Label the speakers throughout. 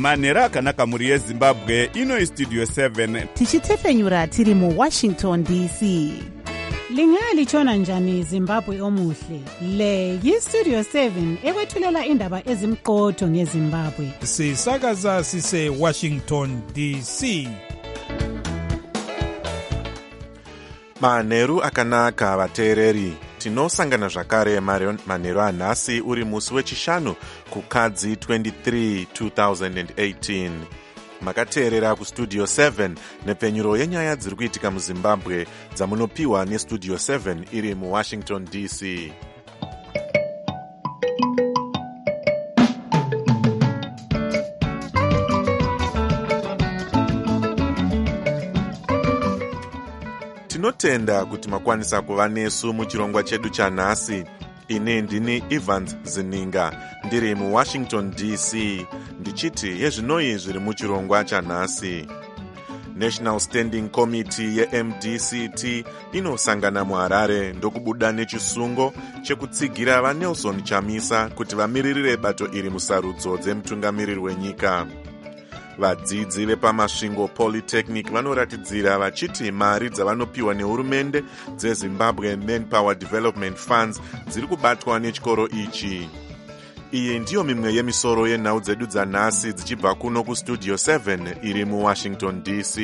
Speaker 1: manheru akanaka mhuri yezimbabwe. Ino Studio 7
Speaker 2: tichitefenyura tiri muWashington DC.
Speaker 3: Lingalitshona njani Zimbabwe omuhle? Le yiStudio 7 ekwethulela indaba ezimqotho ngeZimbabwe.
Speaker 4: Sisakaza sise Washington DC.
Speaker 5: Manheru akanaka vateereri. Tinosangana zvakare manheru anhasi uri musi wechishanu kukadzi 23 2018. Makateerera kuStudio 7 nepfenyuro yenyaya dziri kuitika muZimbabwe dzamunopiwa neStudio 7 iri muWashington DC. Tinotenda kuti makwanisa kuva nesu muchirongwa chedu chanhasi. Ine ndini Evans Zininga ndiri muWashington DC ndichiti yezvinoi zviri muchirongwa chanhasi. National Standing Committee yeMDCT inosangana muHarare ndokubuda nechisungo chekutsigira vaNelson Chamisa kuti vamiririre bato iri musarudzo dzemutungamiriri wenyika. Vadzidzi vepamasvingo Polytechnic vanoratidzira vachiti mari dzavanopiwa nehurumende dzeZimbabwe Manpower Development Funds dziri kubatwa nechikoro ichi. Iyi ndiyo mimwe yemisoro yenhau dzedu dzanhasi dzichibva kuno kuStudio 7 iri muWashington DC.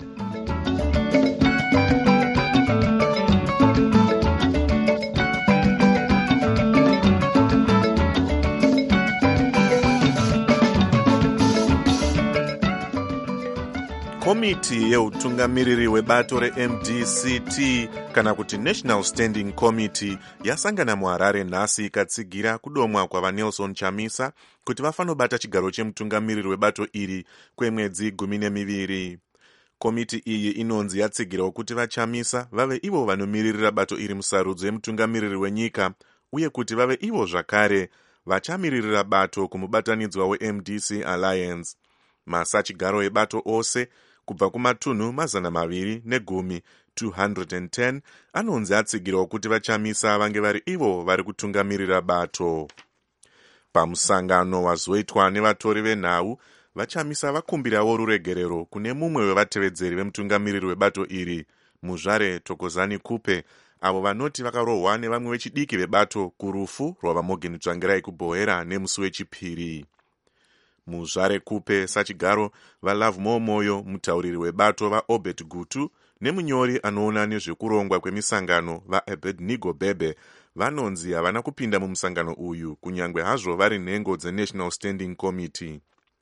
Speaker 5: Komiti yeutungamiriri webato reMDCT kana kuti National Standing Committee yasangana muHarare nhasi ikatsigira kudomwa kwavaNelson Chamisa kuti vafanobata chigaro chemutungamiriri webato iri kwemwedzi 12. Komiti iyi inonzi yatsigirawo kuti vaChamisa vave ivo vanomiririra bato iri musarudzo yemutungamiriri wenyika uye kuti vave ivo zvakare vachamiririra bato kumubatanidzwa weMDC Alliance. Masachigaro ebato ose kubva kumatunhu 210 210 anonzi atsigirawo kuti vaChamisa vange vari ivo vari kutungamirira bato. Pamusangano wazoitwa nevatori venhau, vaChamisa vakumbirawo ruregerero kune mumwe wevatevedzeri vemutungamiriri webato iri, Muzvare Thokozani Kupe, avo vanoti vakarohwa nevamwe vechidiki vebato kurufu rwavaMorgan Tsvangirai kuBhohera nemusi wechipiri. Muzvare Kupe sachigaro vaLove Moyo, mutauriri webato vaObert Gutu nemunyori anoona nezvekurongwa kwemisangano vaAbednego Bebe vanonzi havana kupinda mumusangano uyu kunyangwe hazvo vari nhengo dzeNational Standing Committee.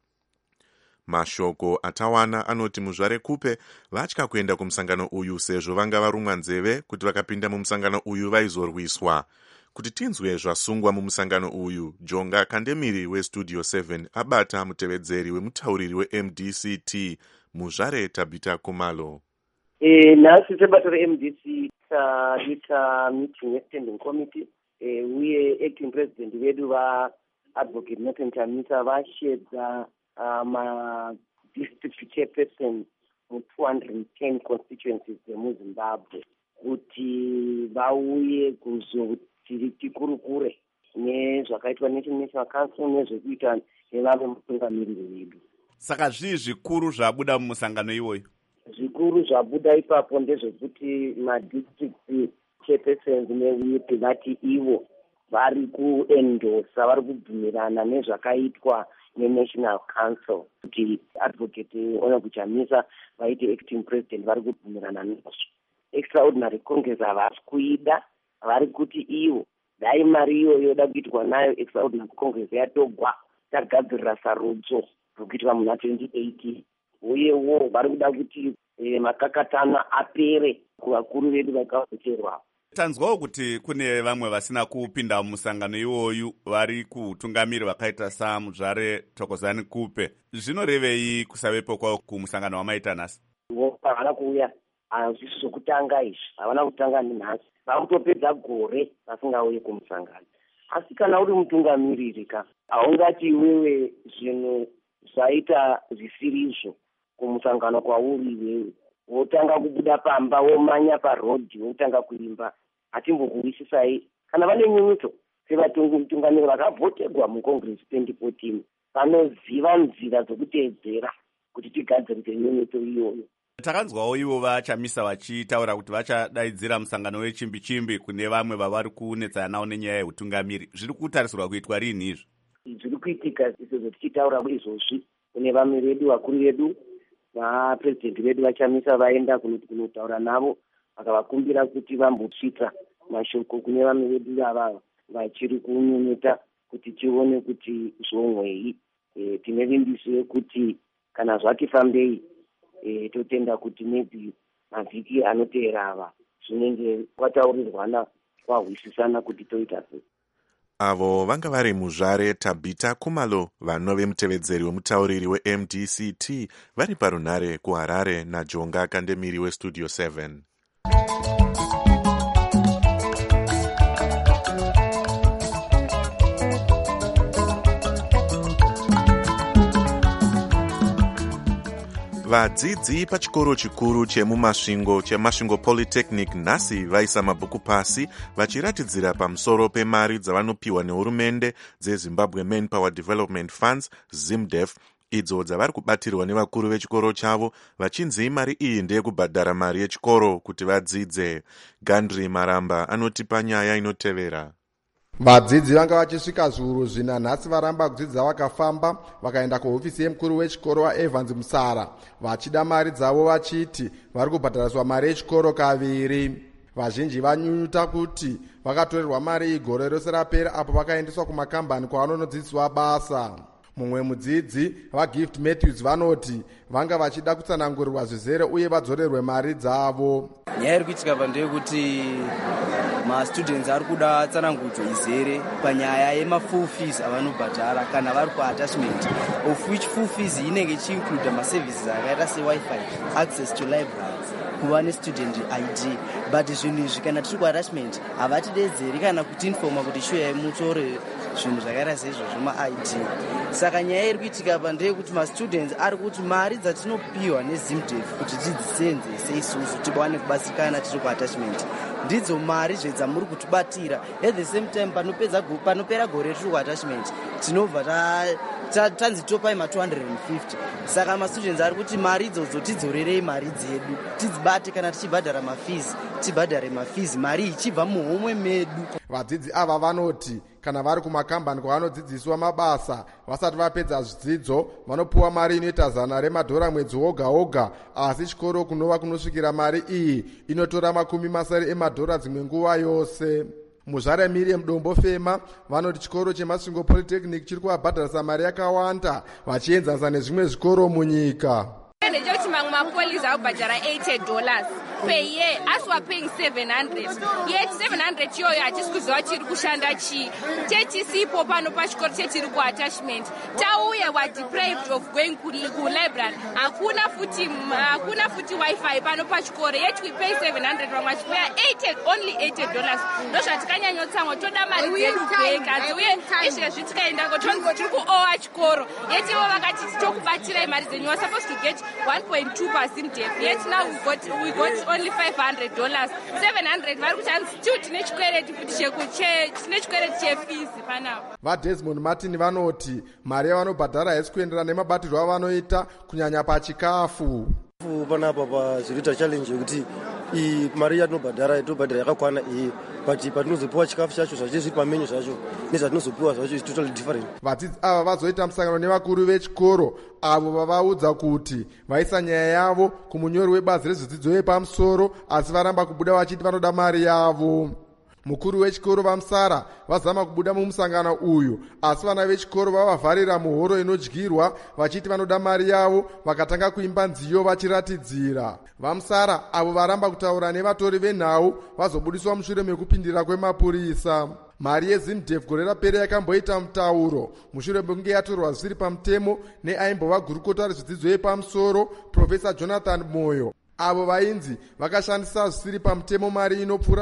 Speaker 5: Mashoko atawana anoti Muzvare Kupe vatya kuenda kumusangano uyu sezvo vanga varumwa nzeve kuti vakapinda mumusangano uyu vaizorwiswa. Kuti tinzwe zvasungwa mumusangano uyu, Jonga Kandemiri weStudio 7 abata mutevedzeri wemutauriri weMDCT Muzvare Tabita Kumalo.
Speaker 6: Nhasi sebato reMDC taita meeting yeStanding Committee uye acting president vedu vaAdvocate Nelson Chamisa vashedza ma-district chairperson mu210 constituencies dzemuZimbabwe kuti vauye tikurukure nezvakaitwa neChational Council nezvekuita nevamwe mutungamiriri wedu.
Speaker 1: Saka zvii zvikuru zvabuda mumusangano iwoyo?
Speaker 6: Zvikuru zvabuda ipapo ndezvekuti madistrict chairpersons neuyepi vati ivo vari kuendosa, vari kubvumirana nezvakaitwa neNational Council kuti Advocate Honorable Chamisa vaite acting president, vari kubvumirana nazvo. Extraordinary Congress havasi kuida, vari kuti ivo dai mari iyoyo yoda kuitwa nayo Extraordinary Congress yatogwa tagadzirira sarudzo rekuitwa muna 2018 uyewo vari kuda kuti makakatana apere kuvakuru vedu vakaocherwa.
Speaker 1: Tanzwawo kuti kune vamwe vasina kupinda mumusangano iwoyu vari kutungamiri vakaita saMuzvare Thokozani Kupe. Zvinorevei kusavepo kwavo kumusangano wamaita nhasi?
Speaker 6: Havana kuuya, hazvisi zvokutanga izvi, havana kutanga nhasi. Vakutopedza gore vasingauye kumusangano. Asi kana uri mutungamiriri haungati iwewe zvinhu zvaita zvisirizvo kumusangano kwauri iwewe. Wotanga kubuda pamba, womanya parodhi, wotanga kuimba. Hatimbokuwisisai. Kana vane nyunyuto sevatungamiriri vakavhotegwa muCongress 2014 vanoziva nzira dzokutedzera kuti tigadzirise nyenyeto iyoyo.
Speaker 1: Takanzwawo ivo vaChamisa vachitaura kuti vachadaidzira musangano wechimbi-chimbi kune vamwe vavari kunetsana navo nenyaya yeutungamiri. Zviri kutarisirwa kuitwa rini izvi?
Speaker 6: Zviri kuitika izvo tichitaura izvozvi kune vamwe vedu vakuru vedu vapresidenti vedu vaChamisa vaenda kunotaura navo vakavakumbira kuti vambosvika mashoko kune vamwe vedu ava vachiri kunyenyeta kuti tione kuti zvomwei. Tine vimbiso yekuti kana zvati fambei totenda kuti maybe mavhiki anoteera ava zvinenge kwataurirwana kwahwisisana kuti toita sei.
Speaker 5: Avo vanga vari muzvare Tabita Kumalo, vanove mutevedzeri wemutauriri weMDCT, vari parunhare kuHarare naJonga Kandemiri weStudio 7. Vadzidzi pachikoro chikuru chemasvingo Polytechnic nhasi vaisa mabhuku pasi vachiratidzira pamusoro pemari dzavanopiwa nehurumende dzeZimbabwe Manpower Development Funds ZIMDEF idzo dzavari kubatirwa nevakuru vechikoro chavo vachinzi mari iyi ndeyekubhadhara mari yechikoro kuti vadzidze. Gandri Maramba anotipa nyaya inotevera.
Speaker 7: Vadzidzi vanga vachisvika zviuru zvina nhasi varamba kudzidza vakafamba vakaenda kuhofisi yemukuru wechikoro waEvans Musara vachida mari dzavo vachiti vari kubhadhariswa mari yechikoro kaviri. Vazhinji vanyunyuta kuti vakatorerwa mari iyi gore rose rapera apo vakaendeswa kumakambani kwavanonodzidziswa basa. Mumwe mudzidzi vaGift Matthews vanoti vanga vachida kutsanangurirwa zvizere uye vadzorerwe mari dzavo.
Speaker 8: Nyaya iri kuitika pandeyekuti mastudents ari kuda tsanangudzo izere panyaya yema-full fees avanobhadhara kana vari kuattachment, of which full fees inenge ichiinclude maservices akaita sewifi, access to libraries, kuva nestudent ID. But zvinhu izvi kana tiri kuattachment havatidedzeri kana kutinfoma kuti shuya mutore zvinhu zvakaita seizvozvo ma-ID. Saka nyaya iri kuitika pandeyekuti mastudents ari kuti mari dzatinopiwa neZIMDEF kuti tidzisenze seisusu tiwane kubatsirikana tiri kuattachment ndidzo mari zvedzamuri kutibatira. At the same time panopera gore tiri kuattachment tinobva tanzi topai ma250. Saka mastudents ari kuti mari idzodzo tidzorerei mari dzedu tidzibate, kana tichibhadhara mafees tibhadhare mafees, mari ichibva muhomwe medu.
Speaker 7: Vadzidzi ava vanoti kana vari kumakambani kwavanodzidziswa mabasa vasati vapedza zvidzidzo vanopuwa mari inoita $100 mwedzi woga woga, asi chikoro kunova kunosvikira mari iyi inotora $40 dzimwe nguva yose. Muzvare Miriam Dombo Fema vanoti chikoro chemasvingo Polytechnic chiri kuvabhadharisa mari yakawanda vachienzanisa nezvimwe zvikoro munyika.
Speaker 9: Ndechoti mamwe mapolisi akubhadhara $80 per year, as we are paying $700. Yet $700 iyoyo hatisi kuziva chiri kushanda chii. Techisipo pano pachikoro chetiri kuattachment. Tauya wa deprived of going kulibrary. Hakuna futi wifi pano pachikoro. Yet we pay $700, vamwe vachipaya only $80. Ndozvatikanyanyotsamwa toda mari dzedu bheka. Uye izvezvi tikaenda tiri kuowa chikoro. Yet ivo vakati tokubatirai mari dzenyu. You are supposed to get 1.2% def. Yet now we got only $500. $700 vari kuti still tine chikwereti futi tine chikwereti chefees panapo.
Speaker 7: VaDesmond Martin vanoti mari yavanobhadhara haisi kuenderana nemabatirwo avanoita kunyanya pachikafu.
Speaker 10: Panapa pazvirita challenge yekuti mari yatinobhadhara yakakwana iyi, but patinozopiwa chikafu chacho zvacho zviri pamenyu zvacho nezvatinozopiwa zvacho is totally different.
Speaker 7: Vadzidzi ava vazoita musangano nevakuru vechikoro avo vavaudza kuti vaisa nyaya yavo kumunyori webazi rezvidzidzo yepamusoro asi varamba kubuda vachiti vanoda mari yavo. Mukuru wechikoro vaMusara vazama kubuda mumusangano uyu asi vana vechikoro vavavharira muhoro inodyirwa vachiti vanoda mari yavo vakatanga kuimba nziyo vachiratidzira. VaMusara avo varamba kutaura nevatori venhau vazobudiswa mushure mekupindira kwemapurisa. Mari yeZIMDEF gore rapera yakamboita mutauro mushure mekunge yatorwa zvisiri pamutemo neaimbova gurukota rezvidzidzo yepamusoro Profesa Jonathan Moyo. Avo vainzi vakashandisa zvisiri pamutemo mari inopfuura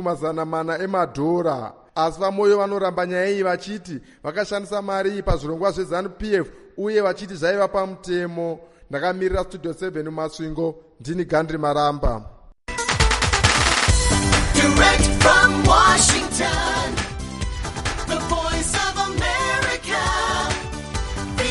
Speaker 7: $400 asi vaMoyo vanoramba nyaya iyi vachiti vakashandisa mari iyi pazvirongwa zveZANU-PF uye vachiti zvaiva pamutemo. Ndakamirira Studio 7 mumasvingo, ndini Gandri Maramba.
Speaker 11: Direct from Washington, the voice of America,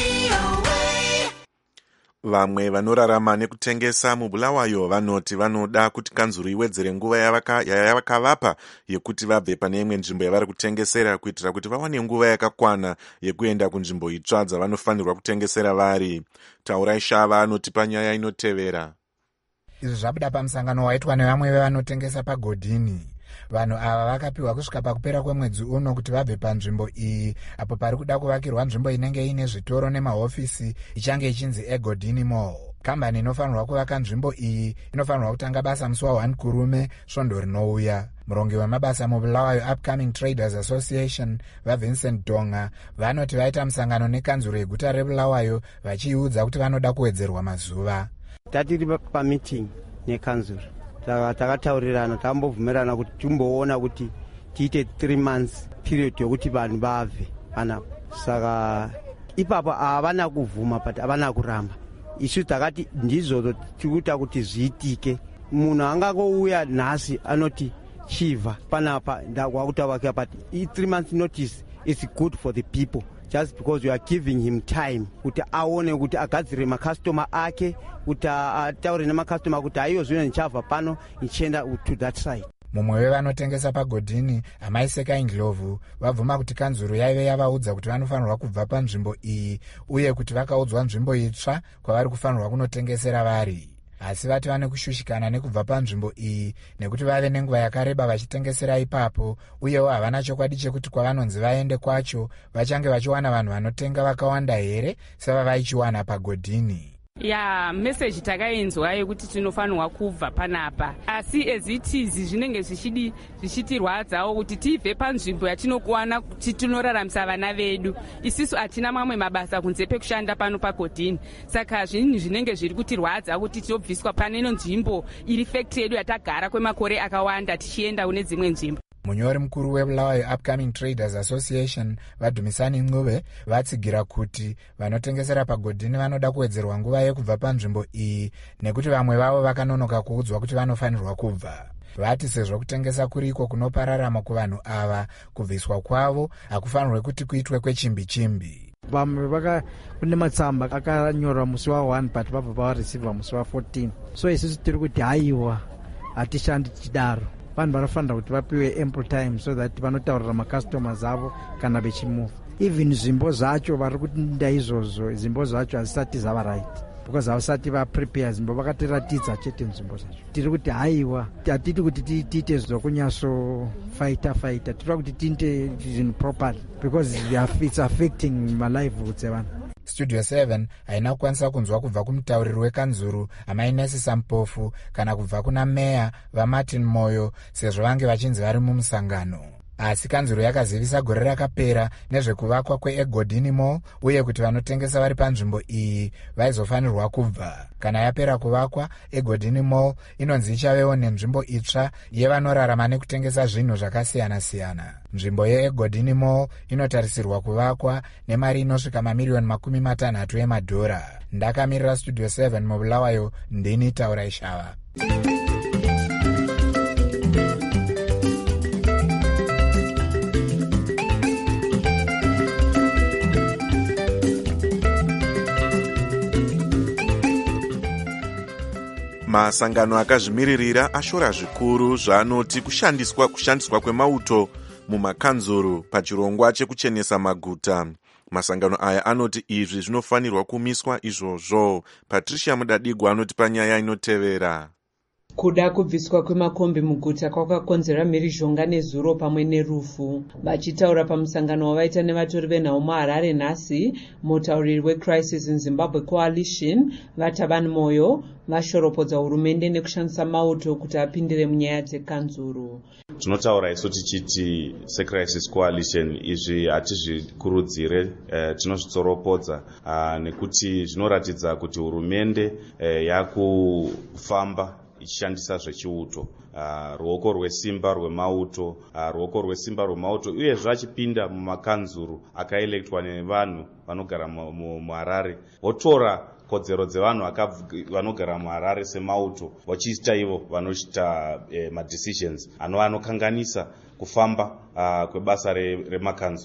Speaker 5: Vamwe vanorarama nekutengesa muBulawayo vanoti vanoda kuti kanzuru iwedzere nguva yavakavapa yekuti vabve pane imwe nzvimbo yavari kutengesera kuitira kuti vawane nguva yakakwana yekuenda kunzvimbo itsva dzavanofanirwa kutengesera vari. Taurai Shava anotipa nyaya inotevera.
Speaker 12: Izvi zvabuda pamusangano waitwa nevamwe vevanotengesa pagodhini. Vanhu ava vakapiwa kusvika pakupera kwemwedzi uno kuti vabve panzvimbo iyi apo pari kuda kuvakirwa nzvimbo inenge ine zvitoro nemahofisi ichange ichinzi eGodini Mall. Kambani inofanirwa kuvaka nzvimbo iyi inofanirwa kutanga basa musi wa1 Kurume svondo rinouya. Murongi wemabasa muBulawayo Upcoming Traders Association vaVincent Donga vanoti vaita musangano nekanzuro yeguta reBulawayo vachiudza kuti vanoda kuwedzerwa mazuva.
Speaker 13: Tatiri pameeting nekanzuro takataurirana tambobvumirana kuti timboona kuti tiite 3 months period yokuti vanhu bave anapo. Saka ipapo havana kuvhuma but havana kuramba. Isu takati ndizvo tikuita kuti zviitike. Munhu angangouya nhasi anoti chiva panapa ndakutaura but 3 months notice is good for the people. Just because you are giving him time kuti aone kuti agadzire makastoma ake kuti ataure nemakastoma kuti aiyo zvino nichabva pano nichienda to that side.
Speaker 12: Mumwe wevanotengesa pagodhini amaiseka inglovu vabvuma kuti kanzuro yaive yavaudza kuti vanofanirwa kubva panzvimbo iyi uye kuti vakaudzwa nzvimbo itsva kwavari kufanirwa kunotengesera vari. Asi vati vane kushushikana nekubva panzvimbo iyi nekuti vave nenguva yakareba vachitengesera ipapo uyewo havana chokwadi chekuti kwavanonzi vaende kwacho vachange vachiwana vanhu vanotenga vakawanda here sevavaichiwana pagodhini.
Speaker 14: Meseji takainzwa yekuti tinofanirwa kubva panapa, asi as it is zvinenge zvichitirwadzawo kuti tibve panzvimbo yatinokuwana kuti tinoraramisa vana vedu. Isusu hatina mamwe mabasa kunze pekushanda pano pagodhini, saka zvinhu zvinenge zviri kutirwadza kuti tinobviswa pane ino nzvimbo iri factory yedu yatagara kwemakore akawanda tichienda kune dzimwe nzvimbo.
Speaker 12: Munyori mukuru weBulawayo Upcoming Traders Association vaDhumisani Ncube vatsigira kuti vanotengesera pagodhini vanoda kuwedzerwa nguva yekubva panzvimbo iyi nekuti vamwe vavo vakanonoka kuudzwa kuti vanofanirwa kubva. Vati sezvo kutengesa kuriko kunopararama kuvanhu ava, kubviswa kwavo hakufanirwe kuti kuitwe kwechimbi-chimbi.
Speaker 15: Vamwe kune matsamba akanyorwa musi wa1 but vabva vareceiva musi wa14. So isusu tiri kuti haiwa hatishandi chidaro. Vanhu vanofanira kuti vapiwe ample time so that vanotaurira macustomers avo kana vechimova. Even zvimbo zvacho vari kutinda izvozvo, zvimbo zvacho hazisati zvava right because havasati vaprepare zvimbo, vakatiratidza chete nzvimbo zvacho. Tiri kuti haiwa hatiti kuti tiite zvokunyatso fighter, tiri kuti tiite zvinhu properly because it's affecting malivelihood evanhu.
Speaker 12: Studio 7 haina kukwanisa kunzwa kubva kumutauriri wekanzuru Amainesi Sampofu kana kubva kuna meya vaMartin Moyo sezvo vange vachinzi vari mumusangano. Asi kanzuru yakazivisa gore rakapera nezvekuvakwa kweEgodini Mall uye kuti vanotengesa vari panzvimbo iyi vaizofanirwa kubva. Kana yapera kuvakwa, eGodini Mall inonzi ichavewo nenzvimbo itsva yevanorarama nekutengesa zvinhu zvakasiyana-siyana. Nzvimbo yeEgodini Mall inotarisirwa kuvakwa nemari inosvika mamiliyoni $60 emadhora. Ndakamirira Studio 7 muBulawayo, ndini Taurai Shava.
Speaker 5: Masangano akazvimiririra ashora zvikuru zvaanoti kushandiswa kwemauto mumakanzuru pachirongwa chekuchenesa maguta. Masangano aya anoti izvi zvinofanirwa kumiswa izvozvo. Patricia Mudadigwa anoti panyaya inotevera.
Speaker 16: Kuda kubviswa kwemakombi muguta kwakakonzera mhirizhonga nezuro pamwe nerufu. Vachitaura pamusangano wavaita nevatori venhau muHarare nhasi, mutauriri weCrisis in Zimbabwe Coalition vaThabani Moyo vashoropodza hurumende nekushandisa mauto kuti apindire munyaya dzekanzuru.
Speaker 17: Tinotaura isu tichiti seCrisis Coalition izvi hatizvikurudzire, tinozvitsoropodza nekuti zvinoratidza kuti hurumende yakufamba ichishandisa zvechiuto, ruoko rwesimba rwemauto uye zvachipinda mumakanzuru akaelektwa nevanhu vanogara muHarare, votora kodzero dzevanhu vanogara muHarare semauto vachiita ivo vanochita madecisions anokanganisa kufamba kwebasa remakanzuru.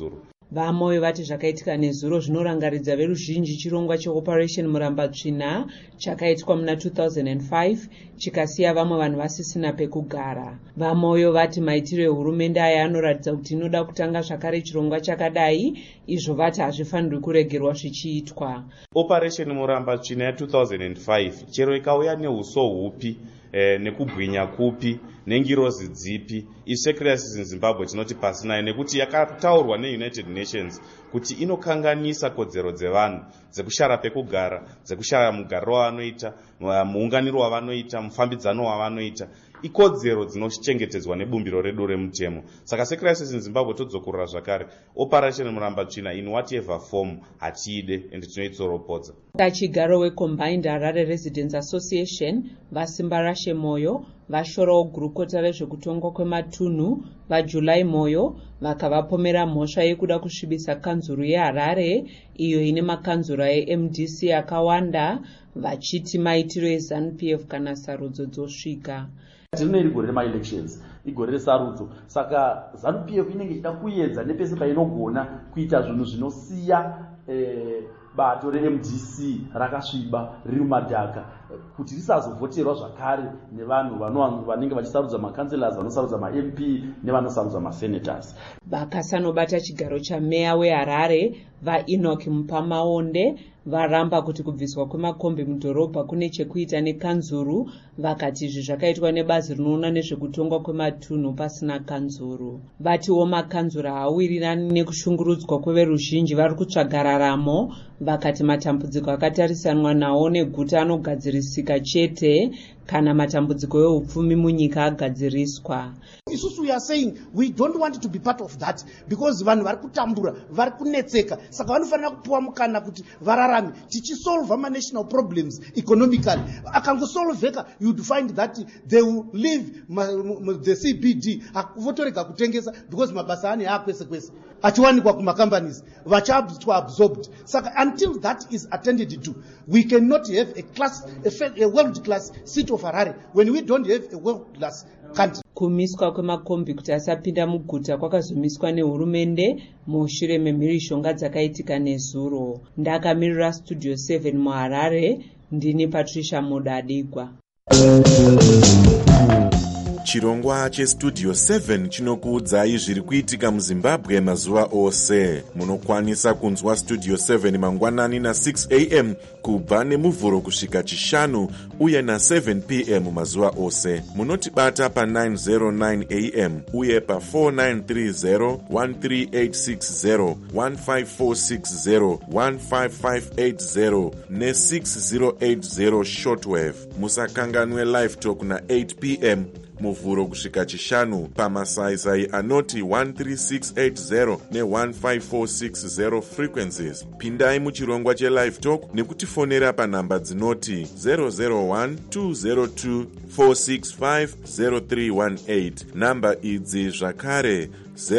Speaker 16: vamoyo vati zvakaitika nezuro zvinorangaridza veruzhinji chirongwa cheoperation murambatsvina chakaitwa muna 2005 chikasiya vamwe vanhu vasisina pekugara. Vamoyo vati maitiro ehurumende aya anoratidza kuti inoda kutanga zvakare chirongwa chakadai, izvo vati hazvifanirwi kuregerwa zvichiitwa.
Speaker 17: Operation murambatsvina ya 2005 chero ikauya neuso hupi nekubwinya kupi nengirozi dzipi, isu Crisis Zimbabwe tinoti pasinayo, nekuti yakataurwa neUnited Nations kuti inokanganisa kodzero dzevanhu dzekushara pekugara, dzekushara mugariro wavanoita, muunganiro wavanoita, mufambidzano wavanoita, ikodzero dzinochengetedzwa nebumbiro redu remutemo. Saka seCrisis Zimbabwe todzokorora zvakare operation murambatsvina in whatever form hatiide ende tinoitsoropodza.
Speaker 16: Kachigaro weCombined Harare Residents Association vasimba rashe moyo vashorawo gurukota rezvekutongwa kwematunhu vaJulai moyo vakavapomera mhosva yekuda kusvibisa kanzuru yeHarare iyo ine makanzura eMDC akawanda, vachiti maitiro eZANU-PF kana sarudzo dzosvika.
Speaker 18: Tine igore rema-elections, igore resarudzo, saka ZANU-PF inenge ichida kuedza nepese painogona kuita zvinhu zvinosiya bato reMDC rakasviba riri mumadhaka kuti risazovhoterwa zvakare nevanhu vanenge vachisarudza makanselas, vanosarudza maMP nevanosarudza masenators.
Speaker 16: Vakasanobata chigaro chameya weHarare vaEnoch Mupamaonde varamba kuti kubviswa kwemakombi mudhorobha kune chekuita nekanzuru, vakati izvi zvakaitwa nebazi rinoona nezvekutongwa kwematunhu pasina kanzuru. Vatiwo makanzura hawirirani nekushungurudzwa kweveruzhinji vari kutsvaga raramo, vakati matambudziko akatarisanwa nawo neguta anogadzirisika chete kana matambudziko eupfumi munyika agadziriswa.
Speaker 19: Isusu we are saying we don't want to be part of that because vanhu vari kutambura, vari kunetseka, saka vanofanira kupuwa mukana kuti vararame tichisolve ma national problems economically. Akangosolveka you would find that they will leave the CBD votorega kutengesa because mabasa ane akwese kwese achiwanikwa kumacompanies vachaabva absorbed. Saka until that is attended to, we cannot have a world class city of Harare when we don't have a world class country.
Speaker 16: Kumiswa kwemakombi kuti asapinda muguta kwakazomiswa nehurumende mushure memhirishonga dzakaitika nezuro. Ndakamirira Studio 7 muHarare, ndini Patricia Mudadikwa.
Speaker 5: Chirongwa cheStudio 7 chinokuudzai zviri kuitika muZimbabwe mazuva ose. Munokwanisa kunzwa Studio 7 mangwanani na6 am kubva nemuvhuro kusvika chishanu uye na7 pm mazuva ose. Munotibata pa909 am uye pa4930, 13860, 15460, 15580 ne6080 shortwave. Musakanganwe live talk na8 pm muvhuro kusvika chishanu pamasaisai anoti 13680 ne15460 frequencies. Pindai muchirongwa chelive talk nekutifonera panhamba dzinoti 001-202-465-0318. Namba idzi zvakare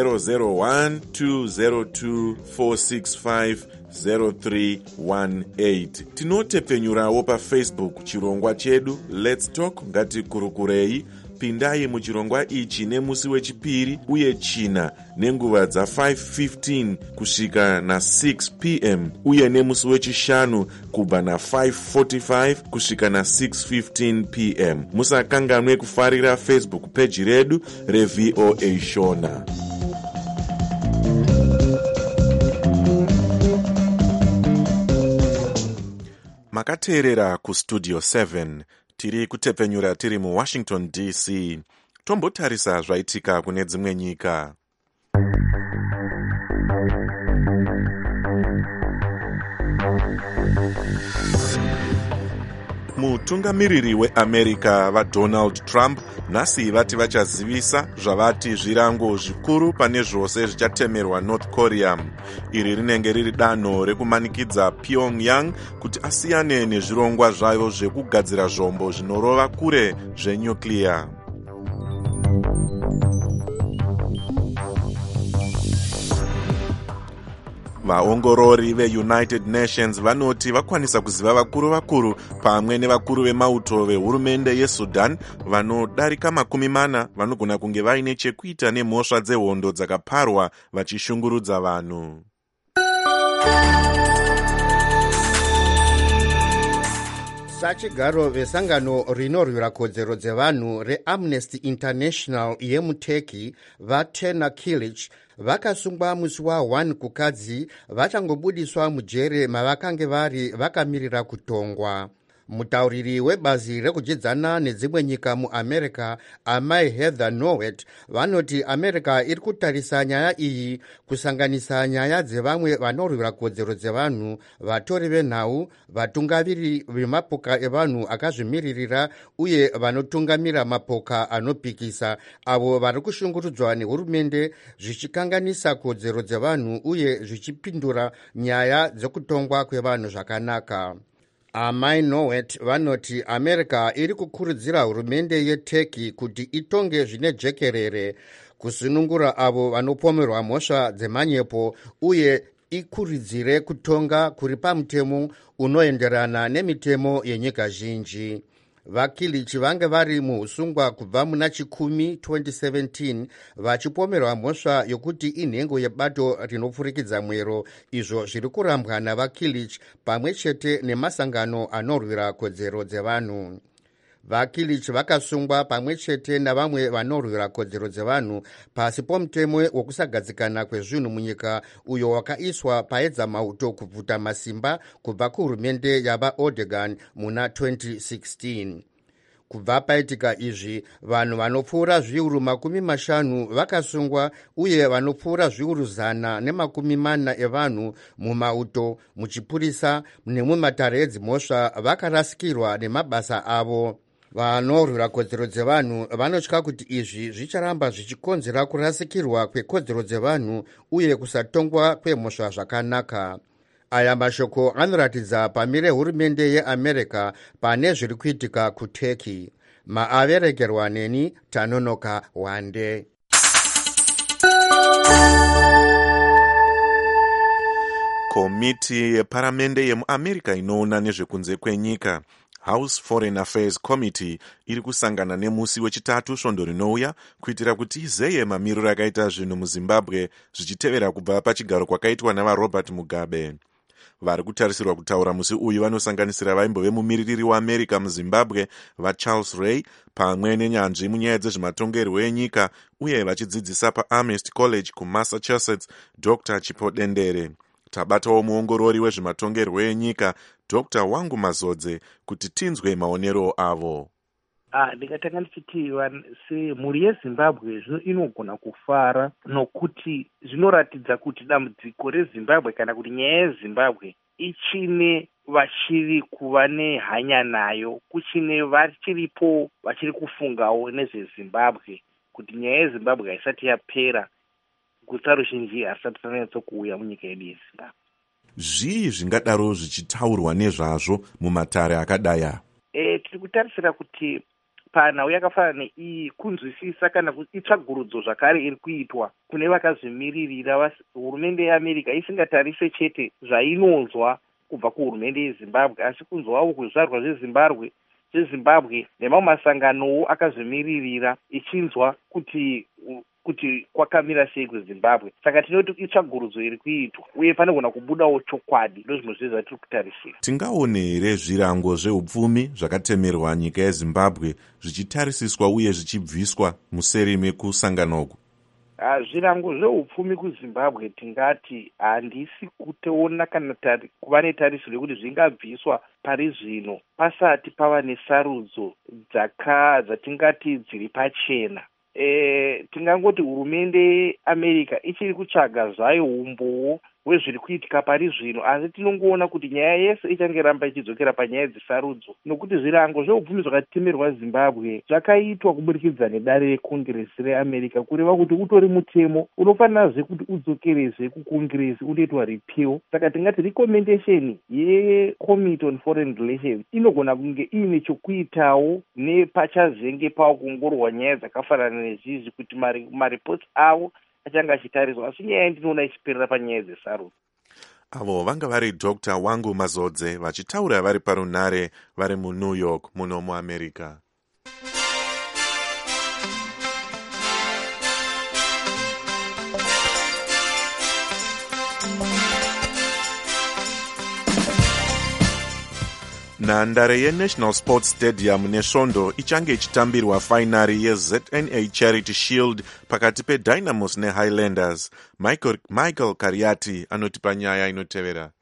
Speaker 5: 001-202-465-0318. Tinotepfenyurawo paFacebook chirongwa chedu Let's Talk ngatikurukurei. Pindai muchirongwa ichi nemusi wechipiri uye china nenguva dza5:15 kusvika na6 pm uye nemusi wechishanu kubva na5:45 kusvika na6:15 pm. Musakanganwe kufarira Facebook page redu reVOA Shona. Makateerera kuStudio 7. Tiri kutepfenyura tiri muWashington DC. Tombotarisa zvaitika kune dzimwe nyika. Mutungamiriri weAmerica vaDonald Trump nhasi vati vachazivisa zvavati zvirango zvikuru pane zvose zvichatemerwa North Korea. Iri rinenge riri danho rekumanikidza Pyongyang kuti asiyane nezvirongwa zvayo zvekugadzira zvombo zvinorova kure zvenyuclear. vaongorori veunited nations vanoti vakwanisa kuziva vakuru pamwe nevakuru vemauto vehurumende yesudan vanodarika 40 vanogona kunge vaine chekuita nemhosva dzehondo dzakaparwa vachishungurudza vanhu.
Speaker 20: sachigaro vesangano rinorwira kodzero dzevanhu reamnesty international yemuturkey vatena kilich vakasungwa musi wa1 kukadzi vachangobudiswa mujere mavakange vari vakamirira kutongwa. Mutauriri webazi rekujidzana nedzimwe nyika muamerica amai Heather Nauert vanoti America iri kutarisa nyaya iyi kusanganisa nyaya dzevamwe vanorwira kodzero dzevanhu, vatori venhau, vatungaviri vemapoka evanhu akazvimiririra uye vanotungamira mapoka anopikisa avo vari kushungurudzwa nehurumende zvichikanganisa kodzero dzevanhu uye zvichipindura nyaya dzekutongwa kwevanhu zvakanaka. Amai Nauert vanoti America iri kukurudzira hurumende yeTurkey kuti itonge zvine jekerere kusunungura avo vanopomerwa mhosva dzemanyepo uye ikurudzire kutonga kuri pamutemo unoenderana nemitemo yenyika zhinji. Vakilichi vange vari muusungwa kubva muna chikumi 2017 vachipomerwa mhosva yokuti inhengo yebato rinopfurikidza mwero, izvo zviri kurambwa navakilich pamwe chete nemasangano anorwira kodzero dzevanhu. Vakilich vakasungwa pamwe chete navamwe vanorwira kodzero dzevanhu pasi pomutemo wokusagadzikana kwezvinhu munyika uyo wakaiswa paedzamauto kubvuta masimba kubva kuhurumende yavaOrdogan muna 2016. Kubva paitika izvi, vanhu vanopfuura zviuru 50 vakasungwa uye vanopfuura zviuru 140 evanhu mumauto, muchipurisa nemumatare edzimhosva vakarasikirwa nemabasa avo. Vanorwira kodzero dzevanhu vanotya kuti izvi zvicharamba zvichikonzera kurasikirwa kwekodzero dzevanhu uye kusatongwa kwemhosva zvakanaka. Aya mashoko anoratidza pamire hurumende yeAmerica pane zviri kuitika kuTurkey. Maaveregerwa neni Tanonoka Wande.
Speaker 5: Komiti yeparamende yemuamerica inoona nezvekunze kwenyika House Foreign Affairs Committee iri kusangana nemusi wechitatu svondo rinouya kuitira kuti izeye mamiriro akaita zvinhu muZimbabwe zvichitevera kubva pachigaro kwakaitwa navaRobert Mugabe. Vari kutarisirwa kutaura musi uyu vanosanganisira vaimbove mumiririri waAmerica muZimbabwe vaCharles Ray pamwe nenyanzvi munyaya dzezvematongerwo enyika uye vachidzidzisa paAmherst College kuMassachusetts Dr. Chipo Dendere. Tabatawo muongorori wezvematongerwo enyika Dr. Wangu Mazodze kuti tinzwe maonero avo.
Speaker 21: Ndingatanga ndichiti semhuri yeZimbabwe zvino inogona kufara nokuti zvinoratidza kuti dambudziko reZimbabwe kana kuti nyaya yeZimbabwe ichine vachiri kuva nehanya nayo, kuchine vachiripo vachiri kufungawo nezveZimbabwe kuti nyaya yeZimbabwe haisati yapera, guta ruzhinji harisati ranatsokuuya munyika yedu yeZimbabwe.
Speaker 5: Zvii zvingadaro zvichitaurwa nezvazvo mumatare akadaya?
Speaker 21: Tiri kutarisira kuti panhau yakafanana neiyi kunzwisisa kana itsvagurudzo zvakare iri kuitwa kune vakazvimiririra. Hurumende yeAmerica isingatarise chete zvainonzwa kubva kuhurumende yeZimbabwe asi kunzwawo kwezvarwa zveZimbabwe nemamwe masanganowo akazvimiririra ichinzwa kuti kwakamira sei kuZimbabwe. Saka tinoti itsvagurudzo iri kuitwa uye panogona kubudawo chokwadi, ndozvimwe zvezvatiri kutarisira.
Speaker 5: Tingaone here zvirango zveupfumi zvakatemerwa nyika yeZimbabwe zvichitarisiswa uye zvichibviswa museri mekusanganoku?
Speaker 21: Zvirango zveupfumi kuZimbabwe tingati handisi kutoona kana kuva netarisiro yekuti zvingabviswa pari zvino pasati pava nesarudzo dzatingati dziri pachena. Tingangoti hurumende yeAmerica ichiri kutsvaga zvayo umbowo hwezviri kuitika pari zvino, asi tinongoona kuti nyaya yese ichangeramba ichidzokera panyaya dzesarudzo, nokuti zvirango zveupfumi zvakatemerwa Zimbabwe zvakaitwa kuburikidza nedare rekongeresi reAmerica kureva kuti utori mutemo unofanirazve kuti udzokerezve kukongeresi unoitwa repeal. Saka tingati recommendation yeCommittee on Foreign Relations inogona kunge iine chokuitawo nepachazenge pavo kuongororwa nyaya dzakafanana nezvizvi kuti maripoti avo achanga achitariswa, asi nyaya ndinoona ichiperera panyaya dzesarudzo.
Speaker 5: avo vanga vari Dr. Wangu Mazodze vachitaura vari parunare vari muNew York muno muAmerica. Nhandare yeNational Sports Stadium neSvondo ichange ichitambirwa fainari yeZNA Charity Shield pakati peDynamos neHighlanders. Michael Kariati anotipa nyaya inotevera.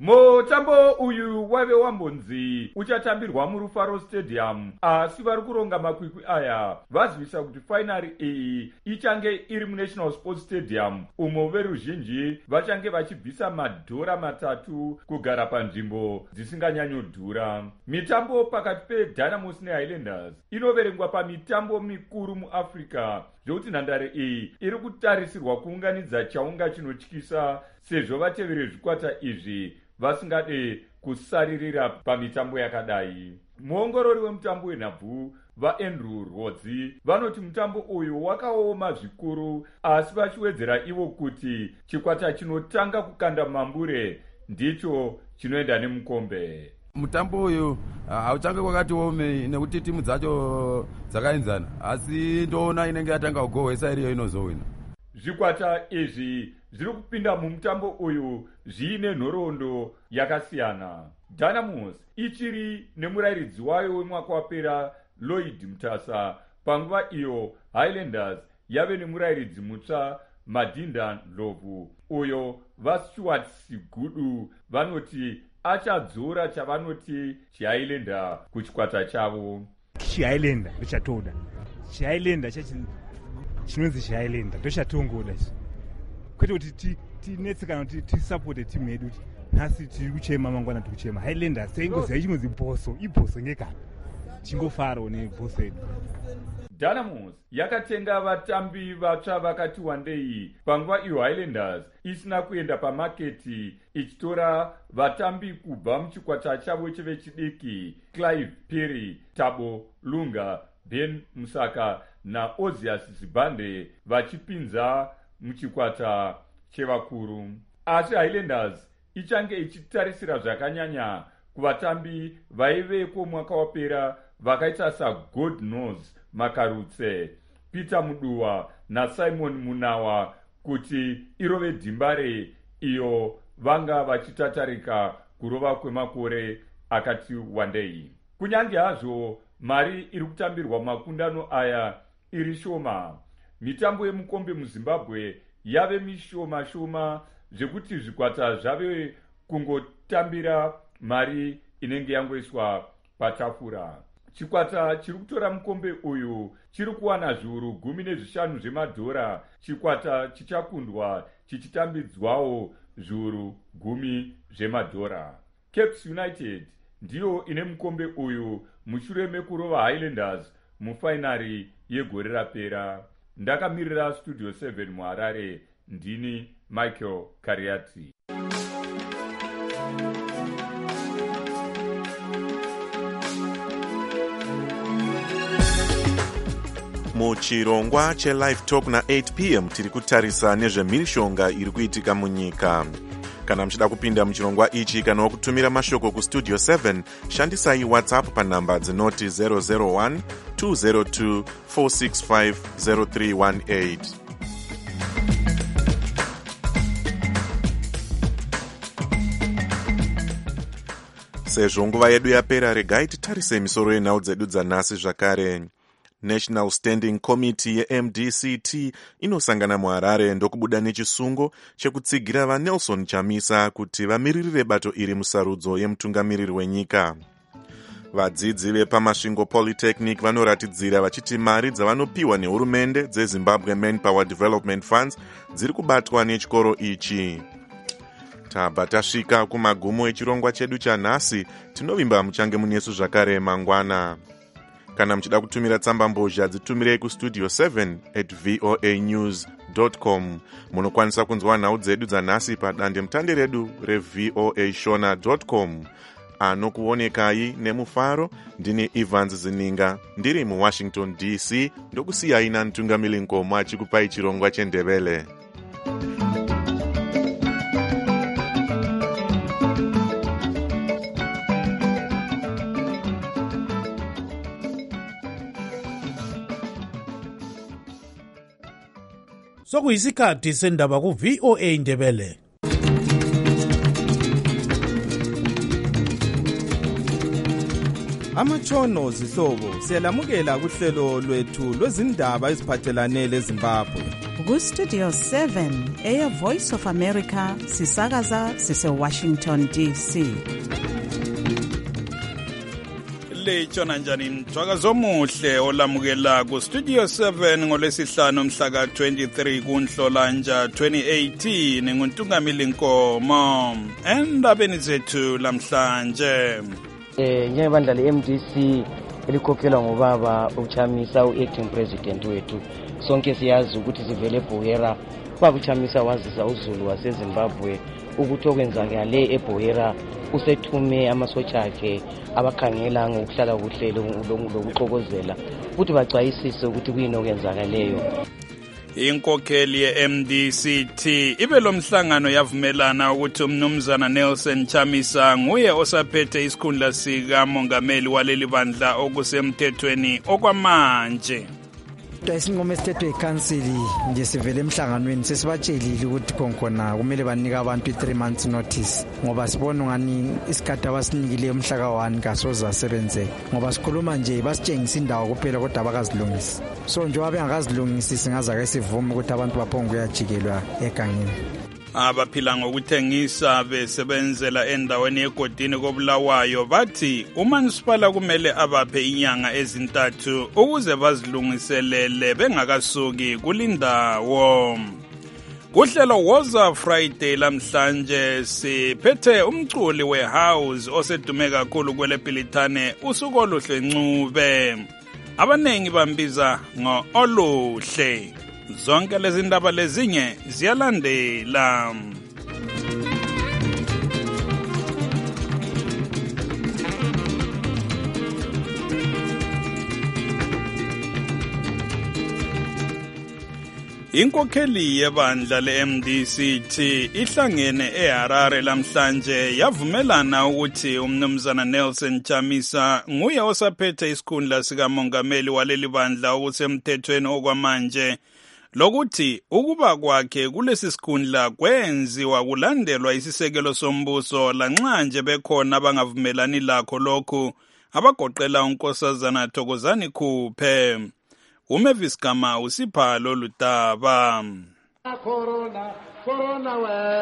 Speaker 2: Mutambo uyu wave wambonzi uchatambirwa muRufaro Stadium, asi vari kuronga makwikwi aya vazivisa kuti fainari iyi ichange iri muNational Sports Stadium, umo veruzhinji vachange vachibvisa madhora matatu kugara panzvimbo dzisinganyanyodhura. Mitambo pakati peDynamos neHighlanders inoverengwa pamitambo mikuru muAfrica, zvokuti nhandare iyi iri kutarisirwa kuunganidza chaunga chinotyisa, sezvo vateveri vezvikwata izvi vasingade kusaririra pamitambo yakadai. Muongorori wemutambo wenhabvu vaAndrew Rhodzi vanoti mutambo uyu wakaoma zvikuru, asi vachiwedzera ivo kuti chikwata chinotanga kukanda mambure ndicho chinoenda nemukombe.
Speaker 22: Mutambo uyu hauchange kwakati ome nekuti timu dzacho dzakaenzana, asi ndoona inenge yatanga kugohwesa iriyo inozowina.
Speaker 2: Zvikwata izvi zviri kupinda mumutambo uyu zviine nhoroondo yakasiyana. Dynamos ichiri nemurairidzi wayo wemwaka wapera Lloyd Mutasa, panguva iyo Highlanders yave nemurairidzi mutsva Madinda Ndlovu, uyo vaStuart Sigudu vanoti achadzora chavanoti chiHighlander kuchikwata chavo.
Speaker 23: ChiHighlander ndichatoda. ChiHighlander chinonzi ChiHighlander ndochatongoda ichi. Kwete kuti tinetsekana kuti tisapote timu yedu kuti nhasi tiri kuchema mangwana tiri kuchema. Highlanders saingoziva chinonzi bhoso, ibhoso ngekana. Chingofarawo nebhoso yedu.
Speaker 2: Dynamos yakatenga vatambi vatsva vakati wandei panguva iyo Highlanders isina kuenda pamaketi, ichitora vatambi kubva muchikwata chavo chevechidiki Clive Perry, Tabo Lunga, Ben Musaka naOzias Zibande vachipinza muchikwata chevakuru. Asi Highlanders ichange ichitarisira zvakanyanya kuvatambi vaiveko mwaka wapera vakaita saGod Knows Makarutse, Peter Muduwa naSimon Munawa kuti irove dhimbare iyo vanga vachitatarika kurova kwemakore akati wandei. Kunyange hazvo mari iri kutambirwa makundano aya iri shoma, mitambo yemukombe muZimbabwe yave mishoma shoma zvekuti zvikwata zvave kungotambira mari inenge yangoiswa patafura. Chikwata chiri kutora mukombe uyu chiri kuwana zviuru 15 zvemadhora, chikwata chichakundwa chichitambidzwawo zviuru 10 zvemadhora. Caps United ndiyo ine mukombe uyu mushure mekurova Highlanders mufainari yegore rapera. Ndakamirira Studio 7 muHarare, ndini Michael Kariati.
Speaker 5: Muchirongwa cheLive Talk na8 p.m. tiri kutarisa nezvemhirishonga iri kuitika munyika. Kana muchida kupinda muchirongwa ichi kana wakutumira mashoko kuStudio 7, shandisai WhatsApp panhamba dzinoti 001 202 465 0318. Sezvo nguva yedu yapera, regai titarise misoro yenhau dzedu dzanhasi zvakare. National Standing Committee yeMDCT inosangana muHarare ndokubuda nechisungo chekutsigira vaNelson Chamisa kuti vamiririre bato iri musarudzo yemutungamiriri wenyika. Vadzidzi vepamasvingo Polytechnic vanoratidzira vachiti mari dzavanopiwa nehurumende dzeZimbabwe Manpower Development Funds dziri kubatwa nechikoro ichi. Tabva tasvika kumagumo echirongwa chedu chanhasi, tinovimba muchange munesu zvakare mangwana. Kana muchida kutumira tsamba mbozha dzitumirei kustudio 7@voanews.com. Munokwanisa kunzwa nhau dzedu dzanhasi padande mutande redu revoashona.com. Anokuonekai nemufaro ndini Evans Zininga, ndiri muWashington DC, ndokusiyai naMtungamiri Nkoma achikupai chirongwa cheNdebele.
Speaker 1: sokuyisikhathi sendaba ku-VOA Indebele.
Speaker 3: Amatshono zihlobo siyalamukela kuhlelo lwethu lwezindaba eziphathelane leZimbabwe.
Speaker 4: Ku-Studio 7 eya Voice of America sisakaza sise-Washington DC.
Speaker 24: Lechona njani mthwakazo omuhle olamukela ku-Studio 7 ngolwesihlanu mhla ka-23 kuNhlolanja 2018 nguntungamili Nkomo. Endabeni zethu lamhlanje.
Speaker 25: Njengebandla le-MDC elikhokhelwa ngobaba uChamisa u-acting president wethu, sonke siyazi ukuthi sivele eBohera. Ubaba uChamisa wazisa uZulu waseZimbabwe ukuthi okwenzakale eBohera usethume amasotsha akhe abakhangela ngokuhlala kuhle lokuxokozela ukuthi bacwayisise ukuthi kuyini okwenzakaleyo.
Speaker 24: Inkokheli ye-MDCT ibe lo mhlangano yavumelana ukuthi umnumzana Nelson Chamisa nguye osaphethe isikhundla sika mongameli waleli bandla okusemthethweni okwamanje.
Speaker 15: Isinqumo esithethwe ikhansili nje sivele emhlanganweni sesibatshelile ukuthi khona kumele banike abantu 3 months notice ngoba sibona ngani isikhathi abasinikileyo umhla ka1 kasoza sebenzeke ngoba sikhuluma nje basitshengisa indawo kuphela kodwa abakazilungisi. So nje wabengakazilungisi singaza ke sivume ukuthi abantu baphonge kuyajikelwa egangeni.
Speaker 24: Abaphila ngokuthengisa besebenzela endaweni yegodini koBulawayo bathi uMansipala kumele abaphe inyanga ezintathu ukuze bazilungiselele bengakasuki kulindawo. Kuhlelo Woza Friday lamhlanje siphethe umculi wehouse osedume kakhulu kwelePilitane usuku oluhle Ncube. Abanengi bambiza ngo-Oluhle. Zonke lezi ndaba lezinye ziyalandela. Inkokheli yebandla le-MDCT ihlangene eHarare lamhlanje yavumelana ukuthi umnumzana Nelson Chamisa nguye osaphethe isikhundla sika mongameli waleli bandla okusemthethweni okwamanje. Lokuthi ukuba kwakhe kulesi sikhundla kwenziwa kulandelwa isisekelo sombuso lanxa nje bekhona abangavumelani lakho lokhu abagoqela unkosazana Thokozani Khuphe. Umavis Gama usipha lolu daba.
Speaker 26: Corona we.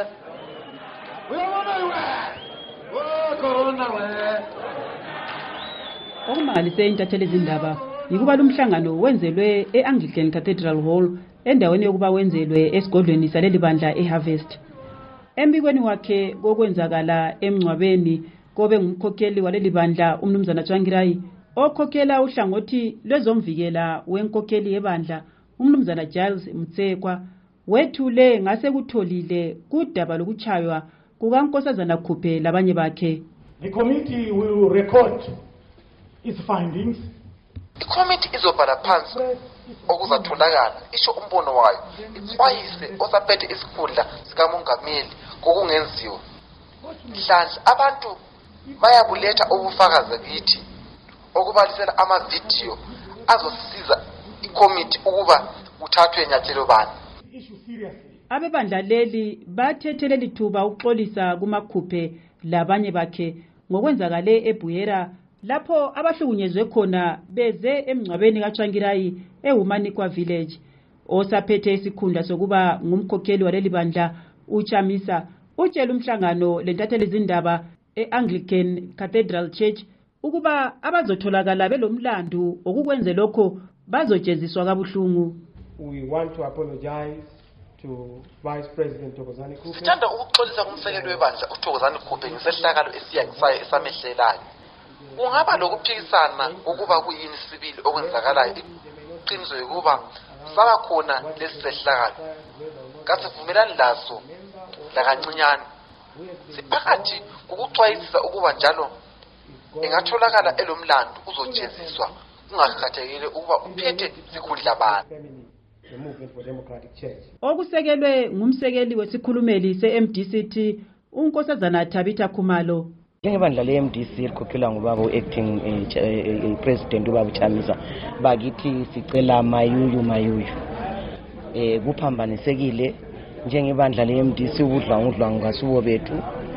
Speaker 26: Corona we.
Speaker 27: Okumalise intatheli izindaba yikuba lumhlangano wenzelwe eAnglican Cathedral Hall endaweni yokuba wenzelwe esigodlweni saleli bandla eHarvest. Embikweni wakhe kokwenzakala emncwabeni kobe ngumkhokheli waleli bandla umnumzana Tsvangirai okhokhela uhlangothi lwezomvikela wenkokheli yebandla umnumzana Giles Mtsekwa wethule ngase kutholile kudaba lokuchaywa kukankosazana Khuphe labanye bakhe.
Speaker 26: The committee will record its findings.
Speaker 28: Ikomiti izobhala phansi okuzatholakala isho umbono wayo ixwayise osaphethe isikhundla sikamongameli kokungenziwa. Mhlanje abantu bayabuletha ubufakazi kithi okubalisela amavidiyo azosiza ikomiti ukuba kuthathwe inyathelo bani.
Speaker 27: Abebandla leli bathethele lithuba ukuxolisa kumaKhuphe labanye bakhe ngokwenzakale eBohera lapho abahlukunyezwe khona beze emncwabeni kaTsvangirai eHumanikwa village. Osaphethe isikhundla sokuba ngumkhokheli waleli bandla uChamisa utshela umhlangano lentatheli izindaba eAnglican Cathedral Church ukuba abazotholakala belomlando okukwenze lokho bazojeziswa kabuhlungu.
Speaker 26: We want to apologize to Vice President Thokozani Khuphe.
Speaker 28: Sithanda ukuxolisa kumsekeli webandla uThokozani Khuphe ngesehlakalo esiyangisayo esamehlelayo. Kungaba lokuphikisana ukuba kuyini sibili okwenzakalayo. Iqiniso ukuba saba khona lesisehlakalo. Kasivumelani laso lakancinyane. Siphakathi ukuxwayisisa ukuba njalo engatholakala elomlando uzojeziswa kungakhathekile ukuba uphethe sikhundla bani.
Speaker 27: Okusekelwe ngumsekeli wesikhulumeli se-MDCT unkosazana Tabitha Khumalo.
Speaker 25: Njengebandla le-MDC elikhokhelwa ngubaba u-acting president ubaba uChamisa bakithi sicela mayuyu kuphambanisekile njengebandla le-MDC ubudlwangudlwangu ngasubo bethu.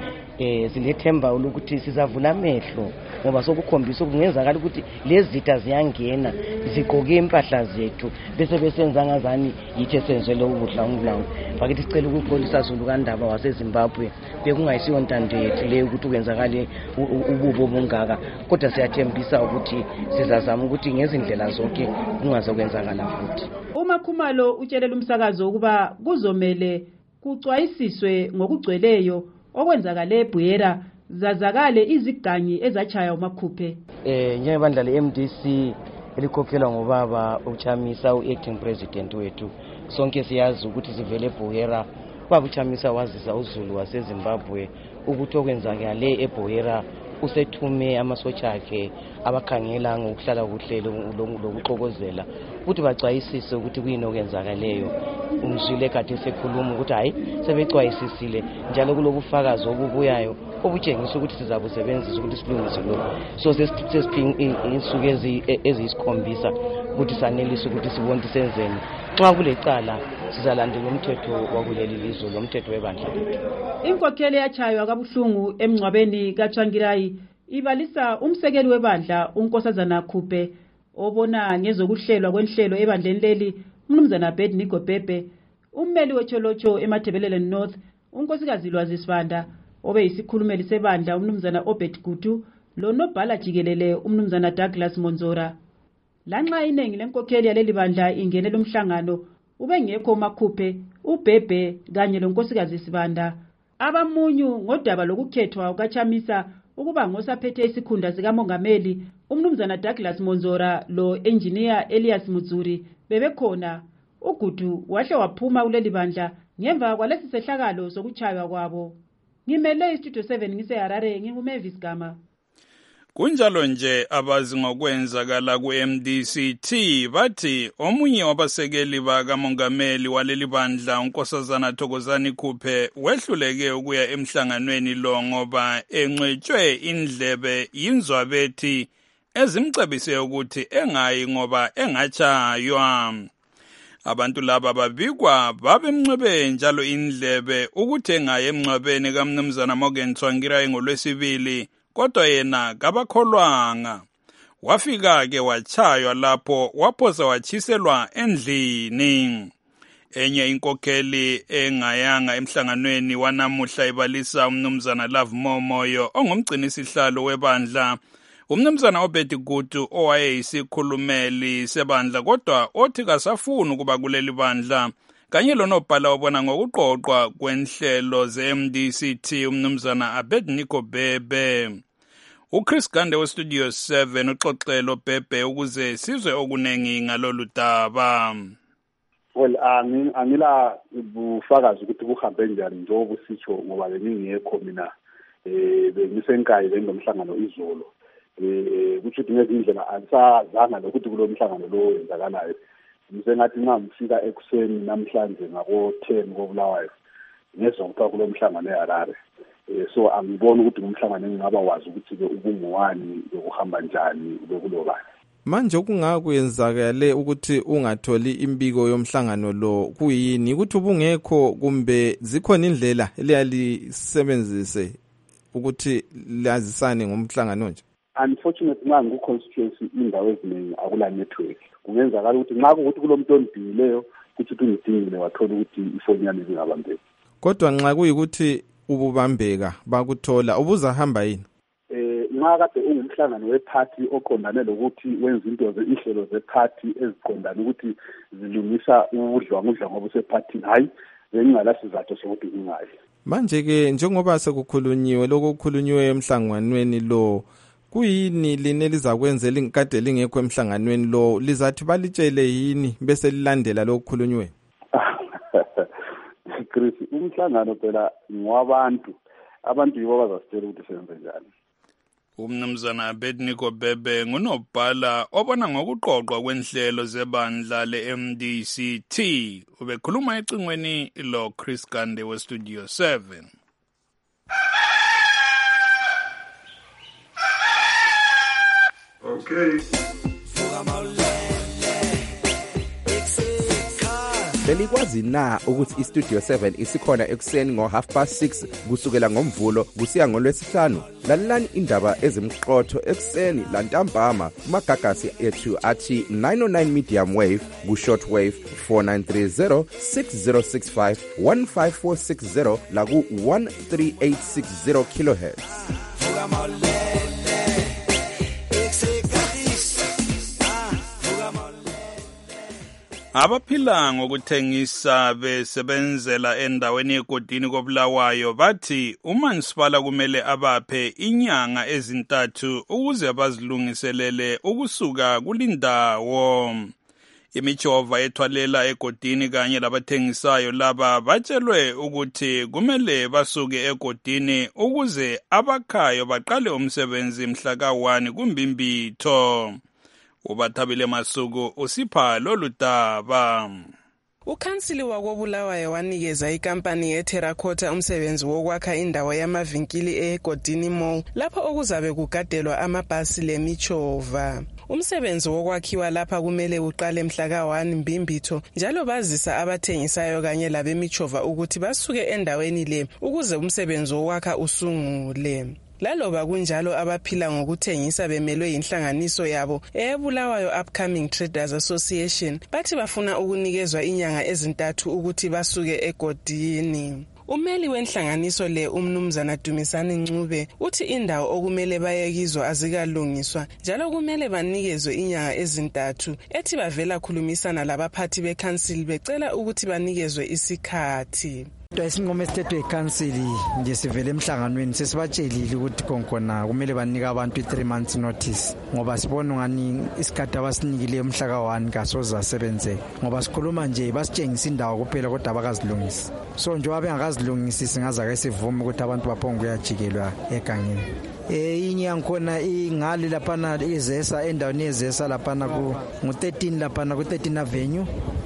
Speaker 25: Silethemba ukuthi sizavula amehlo ngoba sokukhombisa ukungenzakala ukuthi lezi zitha ziyangena zigqoke impahla zethu bese besenza ngazani yithi esenzele ubudlwangudlwangu. Bakithi sicela ukuxolisa Zulu kaNdaba waseZimbabwe bekungayisiyo ntando yethu leyo ukuthi kwenzakale ububo bungaka, kodwa siyathembisa ukuthi sizazama ukuthi ngezindlela zonke kungazokwenzakala futhi.
Speaker 27: uMakhumalo utshelela umsakazo ukuba kuzomele kucwayisiswe ngokugcweleyo okwenzakale eBuyera zazakale izigangi ezachaya uMakhuphe.
Speaker 25: Njengebandla le-MDC elikhokhelwa ngobaba uChamisa u-acting president wethu, sonke siyazi ukuthi sivele eBuyera ubaba uChamisa wazisa uZulu waseZimbabwe ukuthi okwenzakale eBuyera usethume amasotsha akhe abakhangela ngokuhlala kuhle lokuxokozela ukuthi bacwayisise ukuthi kuyini okwenzakaleyo. Umzwile kade sekhuluma ukuthi hayi sebecwayisisile njalo kulobufakazi obubuyayo obutshengisa ukuthi sizabusebenzisa ukuthi silungise lokho. So sesiphinga insuku eziyisikhombisa ukuthi sanelise ukuthi sibone senzeni. Xa kulecala sizalandela umthetho wakuleli lizwe lomthetho webandla lethu.
Speaker 27: Inkokheli yachaywa kabuhlungu emngcwabeni kaTshangirayi ibalisa umsekeli webandla uNkosazana Khuphe obona ngezokuhlelwa kwenhlelo ebandleni leli uMnumzana Abednego Bhebhe, ummeli wecholocho eMathebelele North uNkosikazi Lwazi Sibanda obe yisikhulumeli sebandla uMnumzana Obed Gutu lonobhala jikelele uMnumzana Douglas Monzora. Lanxa inengi lenkokheli yaleli bandla ingenele umhlangano ubengekho uMakhuphe, uBhebhe kanye loNkosikazi Sibanda. Abamunyu ngodaba lokukhethwa ukaChamisa ukuba ngosaphethe isikhundla sikamongameli uMnumzana Douglas Monzora lo engineer Elias Mudzuri bebekhona. uGudu wahle waphuma kuleli bandla ngemva kwalesi sehlakalo sokuchaywa kwabo. Ngimele iStudio 7 ngiseHarare, nginguMavis Gama.
Speaker 24: Kunjalo nje abazi ngokwenzakala ku-MDCT bathi omunye wabasekeli bakamongameli waleli bandla uNkosazana Thokozani Khuphe wehluleke ukuya emhlanganweni lo ngoba encwetshwe indlebe yinzwabethi ezimcebise ukuthi engayi ngoba engachaywa. Abantu laba babikwa babemncwebe njalo indlebe ukuthi engayi emncwabeni kaMnumzana Morgan Tsvangirai ngolwesibili, kodwa yena kabakholwanga. Wafika-ke wachaywa lapho waphosa wachiselwa endlini. Enye inkokheli engayanga emhlanganweni wanamuhla ibalisa uMnumzana Love Momoyo ongumgcinisihlalo webandla, uMnumzana Obed Gutu owayeyisikhulumeli sebandla kodwa othi kasafuni ukuba kuleli bandla, kanye lonobhala obona ngokuqoqwa kwenhlelo ze-MDCT uMnumzana Abednego Bhebhe. uChris Gande weStudio 7 uxoxelo Bhebhe ukuze sizwe okunengi ngalolu daba.
Speaker 6: Well, angila bufakazi ukuthi kuhambe njani njengoba usitsho ngoba bengingekho mina bengisenkayi bengomhlangano izolo. Kuthi ngezindlela alisazanga lokuthi kulo mhlangano lo wenzakalayo. Ngisengathi nxa ngifika ekuseni namhlanje ngabo 10 koBulawayo ngezwa ukuthi kulo mhlangano eHarare. So angiboni ukuthi ngumhlangano engingaba wazi ukuthi ke ubungowani ukuhamba njani bekulobani.
Speaker 3: Manje kungakuyenzakale ukuthi ungatholi imbiko yomhlangano lo kuyini ukuthi ubungekho kumbe zikhona indlela eliyalisebenzise ukuthi lazisane ngomhlangano nje?
Speaker 6: Unfortunately nxa ngiku-constituency indawo eziningi akula network. Kungenzakala ukuthi nxa kuthi kulomuntu ondileyo kuthi ungidingile wathola ukuthi ifoni yami ingabambeki.
Speaker 3: Kodwa nxa kuyikuthi ububambeka bakuthola ubuzahamba yini?
Speaker 6: Nxa kade ungumhlangano weparty oqondane lokuthi wenza ihlelo zeparty eziqondane ukuthi zilungisa ubudlwangudlwangu obusephathini, hayi bengingala sizathu sokuthi ngingayi.
Speaker 3: Manje-ke njengoba sekukhulunyiwe lokukhulunyiwe emhlanganweni lo, kuyini line lizakwenza lingikade lingekho emhlanganweni lo, lizathi balitshele yini bese lilandela lokukhulunywe?
Speaker 6: Chris, umhlangano phela ngwabantu, abantu yibo bazasitshela ukuthi senze njani.
Speaker 24: uMnumzana Abednego Bhebhe ngunobhala obona ngokuqoqwa kwenhlelo zebandla le-MDCT. Ubekhuluma ecingweni lo Chris Gande weStudio 7.
Speaker 7: Okay. belikwazi na ukuthi iStudio 7 isikhona ekuseni ngo6:30 kusukela ngomvulo kusiya ngolwesihlanu? Lalelani indaba ezimqotho ekuseni lantambama kumagagasi ethu athi 909 medium wave ku-short wave 4930 6065 15460 la ku-13860 kilohertz.
Speaker 24: Abaphila ngokuthengisa besebenzela endaweni yegodini koBulawayo bathi uMansipala kumele abaphe inyanga ezintathu ukuze bazilungiselele ukusuka kulindawo. Imijova ethwalela egodini kanye labathengisayo laba batshelwe ukuthi kumele basuke egodini ukuze abakhayo baqale umsebenzi mhla ka-1 kuMbimbitho. Ubathabile Masuku usipha lolu daba.
Speaker 8: Ukhansili wakoBulawayo wanikeza ikampani yeTerracotta umsebenzi wokwakha indawo yamavinkili egodini Mall lapho okuzabe kugadelwa amabhasi lemichova. Umsebenzi wokwakhiwa lapha kumele uqale mhla ka-1 Mbimbitho njalo bazisa abathengisayo kanye labemichova ukuthi basuke endaweni le ukuze umsebenzi wokwakha usungule. Laloba kunjalo abaphila ngokuthengisa bemelwe inhlanganiso yabo eBulawayo Upcoming Traders Association bathi bafuna ukunikezwa inyanga ezintathu ukuthi basuke egodini. Umeli wenhlanganiso le umnumzana Dumisani Ncube uthi indawo okumele bayekizwa azikalungiswa njalo kumele banikezwe inyanga ezintathu ethi bavela khulumisana labaphathi bekhansili becela ukuthi banikezwe isikhathi.
Speaker 15: Isinqumo esithethwe ikansili nje sivele emhlanganweni sesibatshelile ukuthi khona kumele banike abantu 3 months notice ngoba sibona ngani isikhathi abasinikile umhla ka-1 kasoza asebenzeke ngoba sikhuluma nje basitshengisa indawo kuphela kodwa abakazilungisi. So nje wabengakazilungisi singaza ke sivume ukuthi abantu baphonge kuyajikelwa egangeni. Inye yankhona ingale laphana izesa endaweni yezesa laphana ngu13 laphana ku13 Avenue,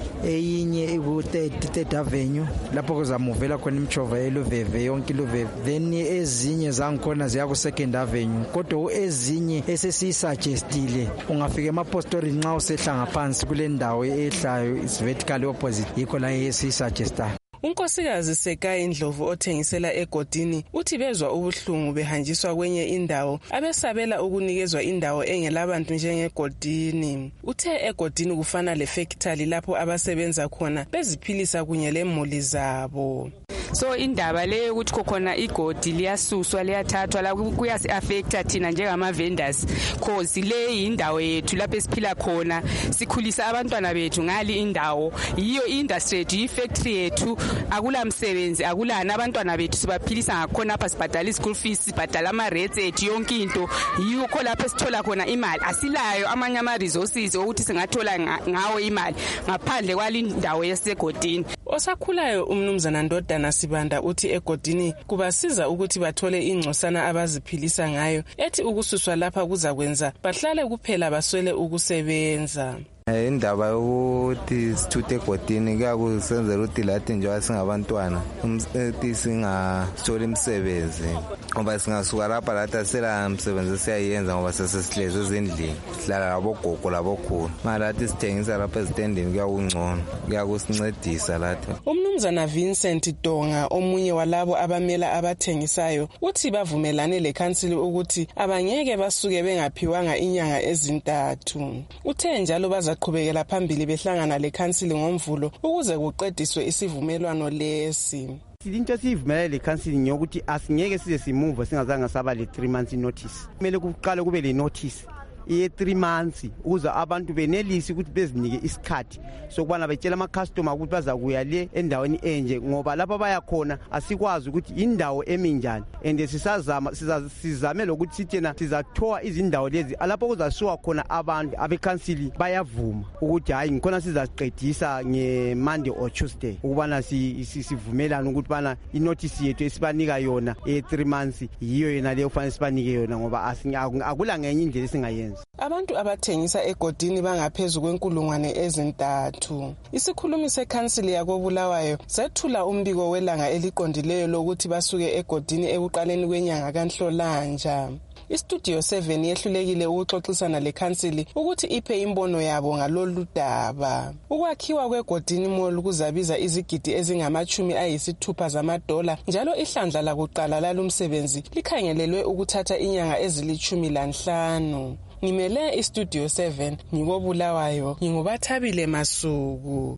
Speaker 15: eyinye ku3 Avenue lapho kuzamuvela khona imchova eLuveve yonke iLuveve, then ezinye zankhona ziya ku2 Avenue kodwa ezinye esesisuggestile ungafika emapostori nxa usehla ngaphansi kule ndawo ehlayo is vertically opposite yikho la esisuggesta.
Speaker 8: Unkosikazi Sekai Ndlovu othengisela egodini uthi bezwa ubuhlungu behanjiswa kwenye indawo abesabela ukunikezwa indawo engelabantu njengegodini. Uthe egodini kufana lefactory lapho abasebenza khona beziphilisa kunye lemuli zabo.
Speaker 9: So indaba le ukuthi khona igodi liyasuswa liyathathwa la kuyasi affecta thina njengama vendors cause le indawo yethu lapho esiphila khona sikhulisa abantwana bethu ngali indawo yiyo industry yethu ifactory yethu akula msebenzi akulana abantwana bethu sibaphilisa ngakhona apha sibhadala school fees sibhadala ama rates ethu yonke into yiyo kho lapho sithola khona imali asilayo amanye ama resources ukuthi singathola ngawo imali ngaphandle kwalindawo yasegodini.
Speaker 8: Osakhulayo umnumzana Ndodana Sibanda uthi egodini kubasiza ukuthi bathole ingcosana abaziphilisa ngayo ethi ukususwa lapha kuzakwenza bahlale kuphela baswele ukusebenza.
Speaker 10: Indaba yokuthi sithuthe egodini kuyakusenzela ukuthi lathi nje singabantwana ukuthi singatholi imisebenzi ngoba singasuka lapha lathi sela umsebenzi siyayenza ngoba sesesihlezi ezindlini sihlala labogogo labokhulu malathi sithengisa lapha ezitendini kuyakungcono kuyakusincedisa lathi.
Speaker 8: Umnumzana Vincent Donga omunye walabo abamela abathengisayo uthi bavumelane lekhansili ukuthi abangeke basuke bengaphiwanga inyanga ezintathu. Uthe njalo bazaqhubekela phambili behlangana lekhansili ngomvulo ukuze kuqediswe isivumelwano lesi.
Speaker 11: Into sivumelane lekhansili nyokuthi asingeke size simuve singazange saba le 3 months notice. Kumele kuqale kube le notice ye 3 months ukuze abantu benelisi ukuthi bezinike isikhathi sokubana betshela ama customer ukuthi bazakuya le endaweni enje ngoba lapha baya khona asikwazi ukuthi indawo eminjani and sizame lokuthi sithena sizathoa izindawo lezi lapho kuzasuka khona abantu abekhansili bayavuma ukuthi hayi ngikhona sizaziqedisa ngeMonday or Tuesday ukubana sivumelana ukuthi bana inotice yethu esibanika yona ye 3 months yiyo yena le ufanele sibanike yona ngoba akula ngenye indlela esingayenza.
Speaker 8: Abantu abathengisa egodini bangaphezulu kwenkulungwane ezintathu. Isikhulumi sekhansili yakoBulawayo sethula umbiko welanga eliqondileyo lokuthi basuke egodini ekuqaleni kwenyanga kaNhlolanja. iStudio 7 yehlulekile ukuxoxisana lekhansili ukuthi iphe imbono yabo ngalolu daba. Ukwakhiwa kweGodini Mall kuzabiza izigidi ezingama-60 zamadola njalo ihlandla lakuqala lalumsebenzi likhangelelwe ukuthatha inyanga ezili-15. Ngimele iStudio 7 ngikobulawayo ngingubathabile Masuku.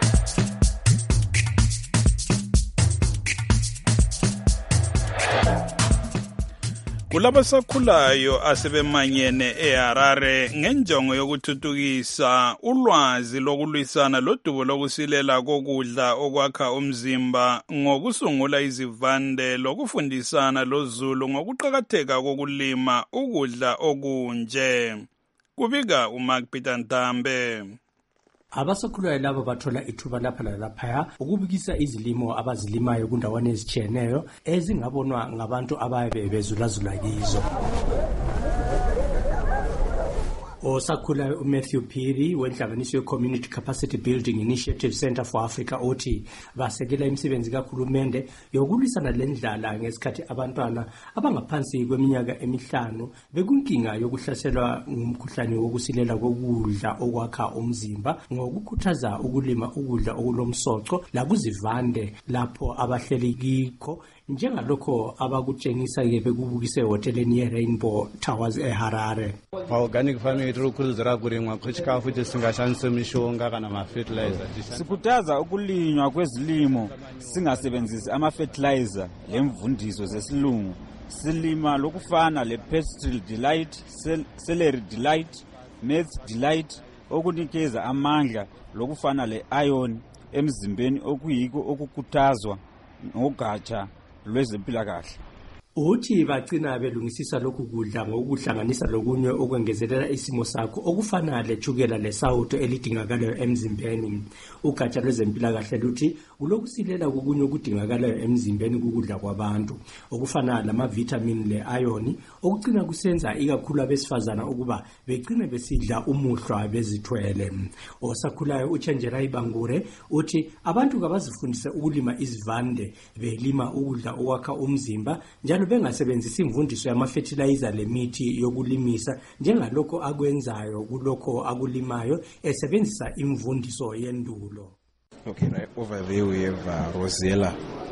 Speaker 24: Kulabasakhulayo asebemanyene eHarare ngenjongo yokuthuthukisa ulwazi lokulwisana lodubo lokusilela kokudla okwakha umzimba ngokusungula izivande lokufundisana loZulu ngokuqakatheka kokulima ukudla okunje. Kubika uMark Peter Ntambe.
Speaker 12: Abasakhulayo labo bathola ithuba lapha nalaphaya ukubukisa izilimo abazilimayo kundawana ezitshiyeneyo ezingabonwa ngabantu ababe bezulazula kizo. Osakhulayo uMatthew Phiri wenhlanganiso ye-Community Capacity Building Initiative Center for Africa uthi basekela imisebenzi kakhulumende yokulwisana lendlala ngesikhathi abantwana abangaphansi kweminyaka 5 bekunkinga yokuhlaselwa ngumkhuhlane wokusilela kokudla okwakha umzimba ngokukhuthaza ukulima ukudla okulomsoco lakuzivande lapho abahleli kikho njengalokho abakutshengisa ke bekubukise hoteleni ye-Rainbow Towers eHarare.
Speaker 13: Organic farming irukhuzira kurimwa kuchika futhi singashanise imishonga kana ama-fertilizer.
Speaker 14: Sikhuthaza ukulinywa kwezilimo singasebenzisi ama-fertilizer lemvundiso zesilungu. Silima lokufana le-Pestle Delight, Celery Delight, Maize Delight okunikeza amandla lokufana le-iron emzimbeni okuyiko okukhuthazwa ngogatsha lwezempilakahle.
Speaker 12: Uthi bagcina belungisisa lokhu kudla ngokuhlanganisa lokunye okwengezelela isimo sakho okufana lechukela lesawuto elidingakalayo emzimbeni. Ugatsha lwezempilakahle luthi ulokusilela kokunye okudingakalayo emzimbeni kukudla kwabantu okufana lama-vitamin le-iron okugcina kusenza ikakhulu abesifazana ukuba begcine besidla umuhlwa bezithwele. Osakhulayo uChenjera Ibangure uthi abantu kabazifundise ukulima izivande belima ukudla okwakha umzimba njalo bengasebenzisi imvundiso yama-fertilizer lemithi yokulimisa njengalokho akwenzayo kulokho akulimayo esebenzisa imvundiso yendulo.
Speaker 16: Okay, right over there we have Rosella.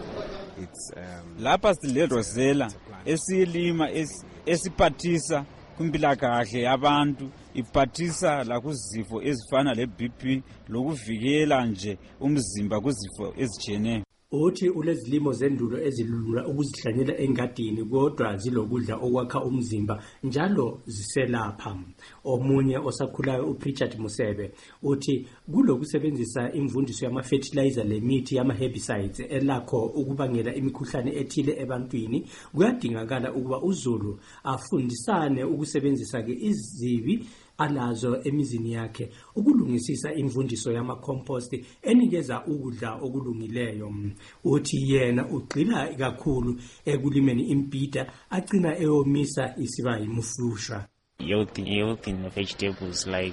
Speaker 16: It's
Speaker 14: lapha sile Rosella esilima esiphathisa kumpilakahle yabantu iphathisa la kuzifo ezifana le-BP lokuvikela nje umzimba kuzifo ezijiyeneyo.
Speaker 12: Uthi ulezilimo zendulo ezilula ukuzihlanyela engadini kodwa zilokudla okwakha umzimba njalo ziselapha. Omunye osakhulayo uPritchard Musebe uthi kulokusebenzisa imvundiso yama-fertilizer lemithi yama-herbicides elakho ukubangela imikhuhlane ethile ebantwini kuyadingakala ukuba uZulu afundisane ukusebenzisa ke izibi alazo emizini yakhe ukulungisisa imvundiso yama-compost enikeza ukudla okulungileyo. Uthi yena ugxila kakhulu ekulimeni imbhida agcina eyomisa isiba yimufusha.
Speaker 17: Youth in vegetables like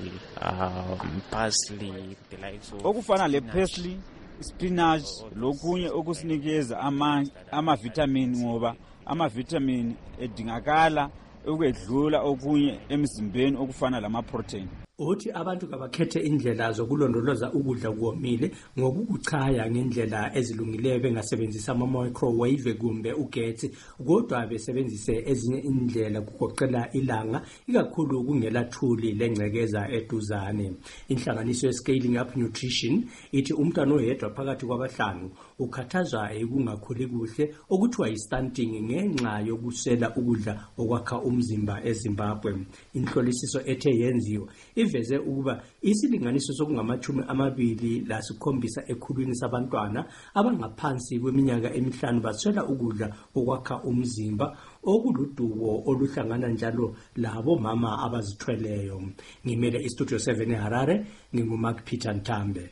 Speaker 17: parsley, the likes of
Speaker 14: okufana le-parsley, spinach lokunye okusinikeza ama-vitamin ngoba ama-vitamin edingakala ukwedlula okunye emzimbeni okufana lama-protein.
Speaker 12: Uthi abantu kabakhethe indlela zokulondoloza ukudla kuomile ngokukuchaya ngendlela ezilungileyo bengasebenzisa ama-microwave kumbe ugetsi kodwa besebenzise ezinye indlela kugoqela ilanga ikakhulu kungelathuli lengcekeza eduzane. Inhlanganiso ye-Scaling Up Nutrition ithi umntwana oyedwa phakathi kwabahlanu ukhathazwa ekungakhuli kuhle okuthiwa yi-stunting ngenxa yokusela ukudla okwakha umzimba eZimbabwe. Inhlolisiso ethe yenziwa iveze ukuba isilinganiso sokungama-27 ekhulwini sabantwana abangaphansi kweminyaka 5 baswela ukudla okwakha umzimba okuludubo oluhlangana njalo labo mama abazithweleyo. Ngimele iStudio 7 eHarare nginguMark Peter Ntambe.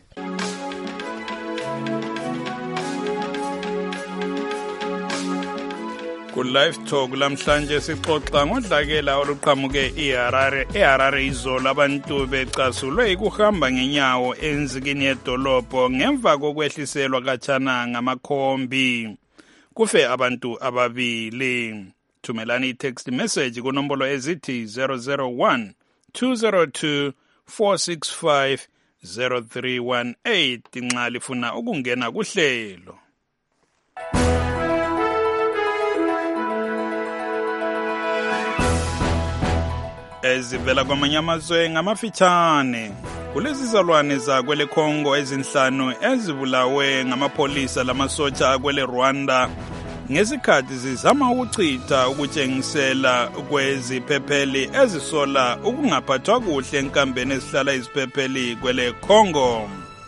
Speaker 24: Ku-Live Talk lamhlanje sixoxa ngodlakela oluqhamuke eHarare izolo abantu becasulwe ukuhamba ngenyawo enzikini yedolobho ngemva kokwehliselwa katshana ngamakhombi. Kufe abantu ababili. thumelani i-text message kunombolo ezithi 001 202 465 0318 nxa lifuna ukungena kuhlelo. Ezivela kwamanye amazwe ngamafitshane. Kulezizalwane zakwele Congo ezinhlanu ezibulawe ngamapolisa lamasotsha akwele Rwanda ngesikhathi zizama ukuchitha ukutshengisela kweziphepheli ezisola ukungaphathwa kuhle enkambeni ezihlala iziphepheli kwele Congo.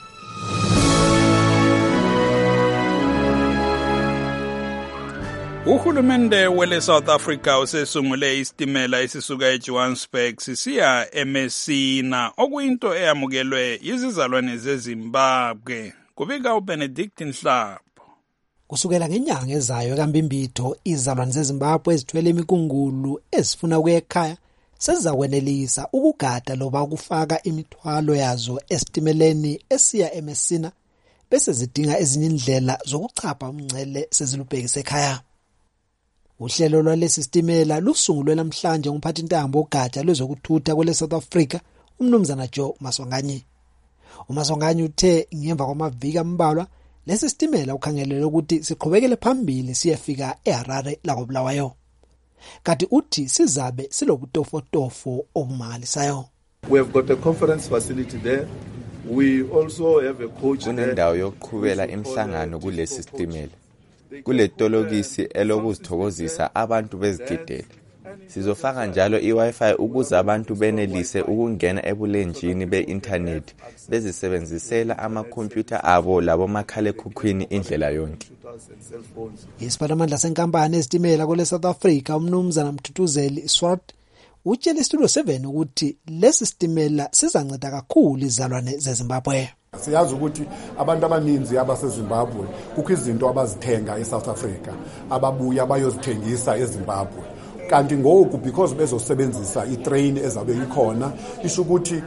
Speaker 24: Uhulumende wele South Africa usesungule isitimela esisuka eJohannesburg sisiya eMessina okuyinto eyamukelwe izizalwane zeZimbabwe. Kubika uBenedict Nhlapho.
Speaker 2: Kusukela ngenyanga ezayo kaMbimbitho izizalwane zeZimbabwe ezithwele imikungulu ezifuna ukuya ekhaya sezizakwenelisa ukugada loba ukufaka imithwalo yazo esitimeleni esiya eMessina bese zidinga ezinye indlela zokuchapha umngcele sezilubhekisa ekhaya. Uhlelo lwalesi sitimela lusungulwe namhlanje ngumphathi intambo ogatsha lwezokuthutha kwele South Africa umnumzana Joe Maswanganyi. uMaswanganyi uthe ngemva kwamaviki ambalwa lesi sitimela ukhangelele ukuthi siqhubekele phambili siyefika eHarare lakoBulawayo. Kanti uthi sizabe silobutofotofo obumalisayo.
Speaker 5: We have got a conference facility there. We also have a coach there.
Speaker 18: Kunendawo yokuqhubela imhlangano kulesi sitimela. Kule tolokisi elokuzithokozisa abantu bezigidela. Sizofaka njalo iWi-Fi ukuze abantu benelise ukungena ebulenjini be-internet bezisebenzisela amakhompyutha abo labomakhalekhukhwini indlela yonke.
Speaker 2: Isiphathimandla senkampani ezitimela kule South Africa umnumzana Mthutuzeli Swart utshele Studio 7 ukuthi lesi sitimela sizanceda kakhulu izizalwane zeZimbabwe.
Speaker 19: Siyazi ukuthi abantu abaninzi abaseZimbabwe kukho izinto abazithenga eSouth Africa ababuya bayozithengisa eZimbabwe. Kanti ngoku because bezosebenzisa itrain ezabe ikhona isho ukuthi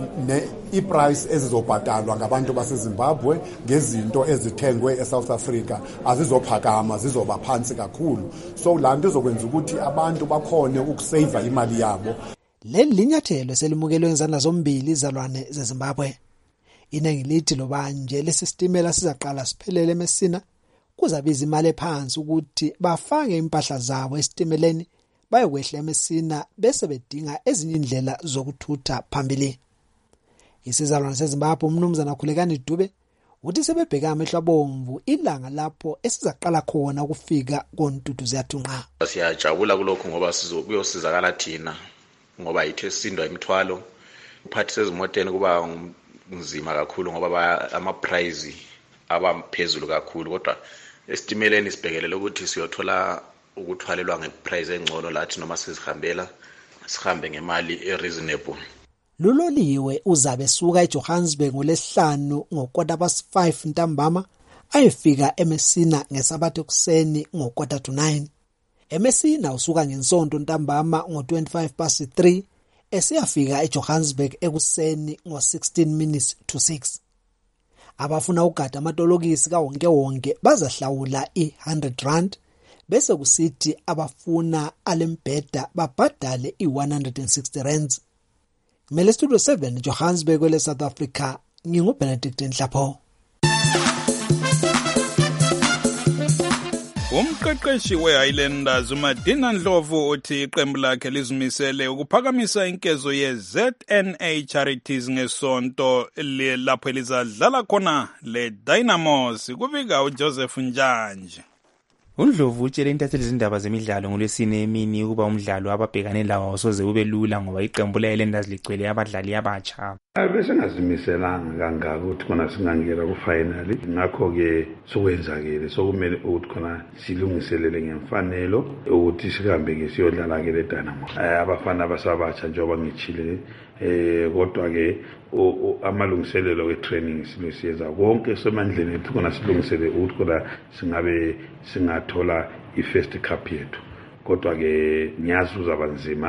Speaker 19: iprice ezizobhatalwa ngabantu baseZimbabwe ngezinto ezithengwe eSouth Africa azizophakama zizoba phansi kakhulu. So lanto izokwenza ukuthi abantu bakhone ukusave imali yabo.
Speaker 2: Leli linyathelo selimukelwe ngezandla zombili izizalwane zeZimbabwe. Inengi lithi loba nje lesi sitimela sizaqala siphelele eMessina kuzabiza imali ephansi ukuthi bafake impahla zabo esitimeleni bayokwehla eMessina bese bedinga ezinye indlela zokuthutha phambili. Isizalwane seZimbabwe umnumzana Khulekani Dube uthi sebebheka amehlo abomvu ilanga lapho esizaqala khona ukufika koNtutu ziyathunqa.
Speaker 20: Siyajabula kulokho ngoba sizokuyosizakala thina ngoba ithe sindwa imithwalo uphathi sezimoteni kuba nzima kakhulu ngoba ama-price abaphezulu kakhulu kodwa esitimeleni sibhekelele ukuthi siyothola ukuthwalelwa ngeprice engcono lathi noma sizihambela sihambe ngemali ereasonable.
Speaker 2: Luloliwe uzabe suka eJohannesburg ngolesihlanu ngo5:15 ntambama ayefika eMessina ngesabatha ekuseni ngo9:45. eMessina usuka ngensonto ntambama ngo3:25 esiyafika eJohannesburg ekuseni ngo6:16. Abafuna ukugada amatolokisi kawonke wonke bazahlawula i100 bese kusithi abafuna alembheda babhadale i160. Mele Studio 7 Johannesburg kwele South Africa nginguBenedict Nhlapho.
Speaker 24: Umqeqeshi weHighlanders uMadina Ndlovu uthi iqembu lakhe lizimisele ukuphakamisa inkezo yeZNA Charities ngesonto lapho elizadlala khona leDynamos. Kubika uJoseph Njanje.
Speaker 21: uNdlovu utshele intatheli zindaba zemidlalo ngolwesine emini ukuba umdlalo ababhekane lawo usoze ube lula ngoba iqembu leHighlanders ligcwele abadlali abatsha.
Speaker 22: Besingazimiselanga kangaka ukuthi khona singangena ku-final ngakho-ke sokwenzakele sokumele ukuthi khona silungiselele ngemfanelo ukuthi sihambe-ke siyodlala-ke leDynamo. Abafana abasabatsha njengoba ngitshile kodwa-ke amalungiselelo we-training siyenza konke semandleni ethu khona silungisele ukuthi khona singabe singathola i-first cup yethu. Kodwa-ke ngiyazi uzaba nzima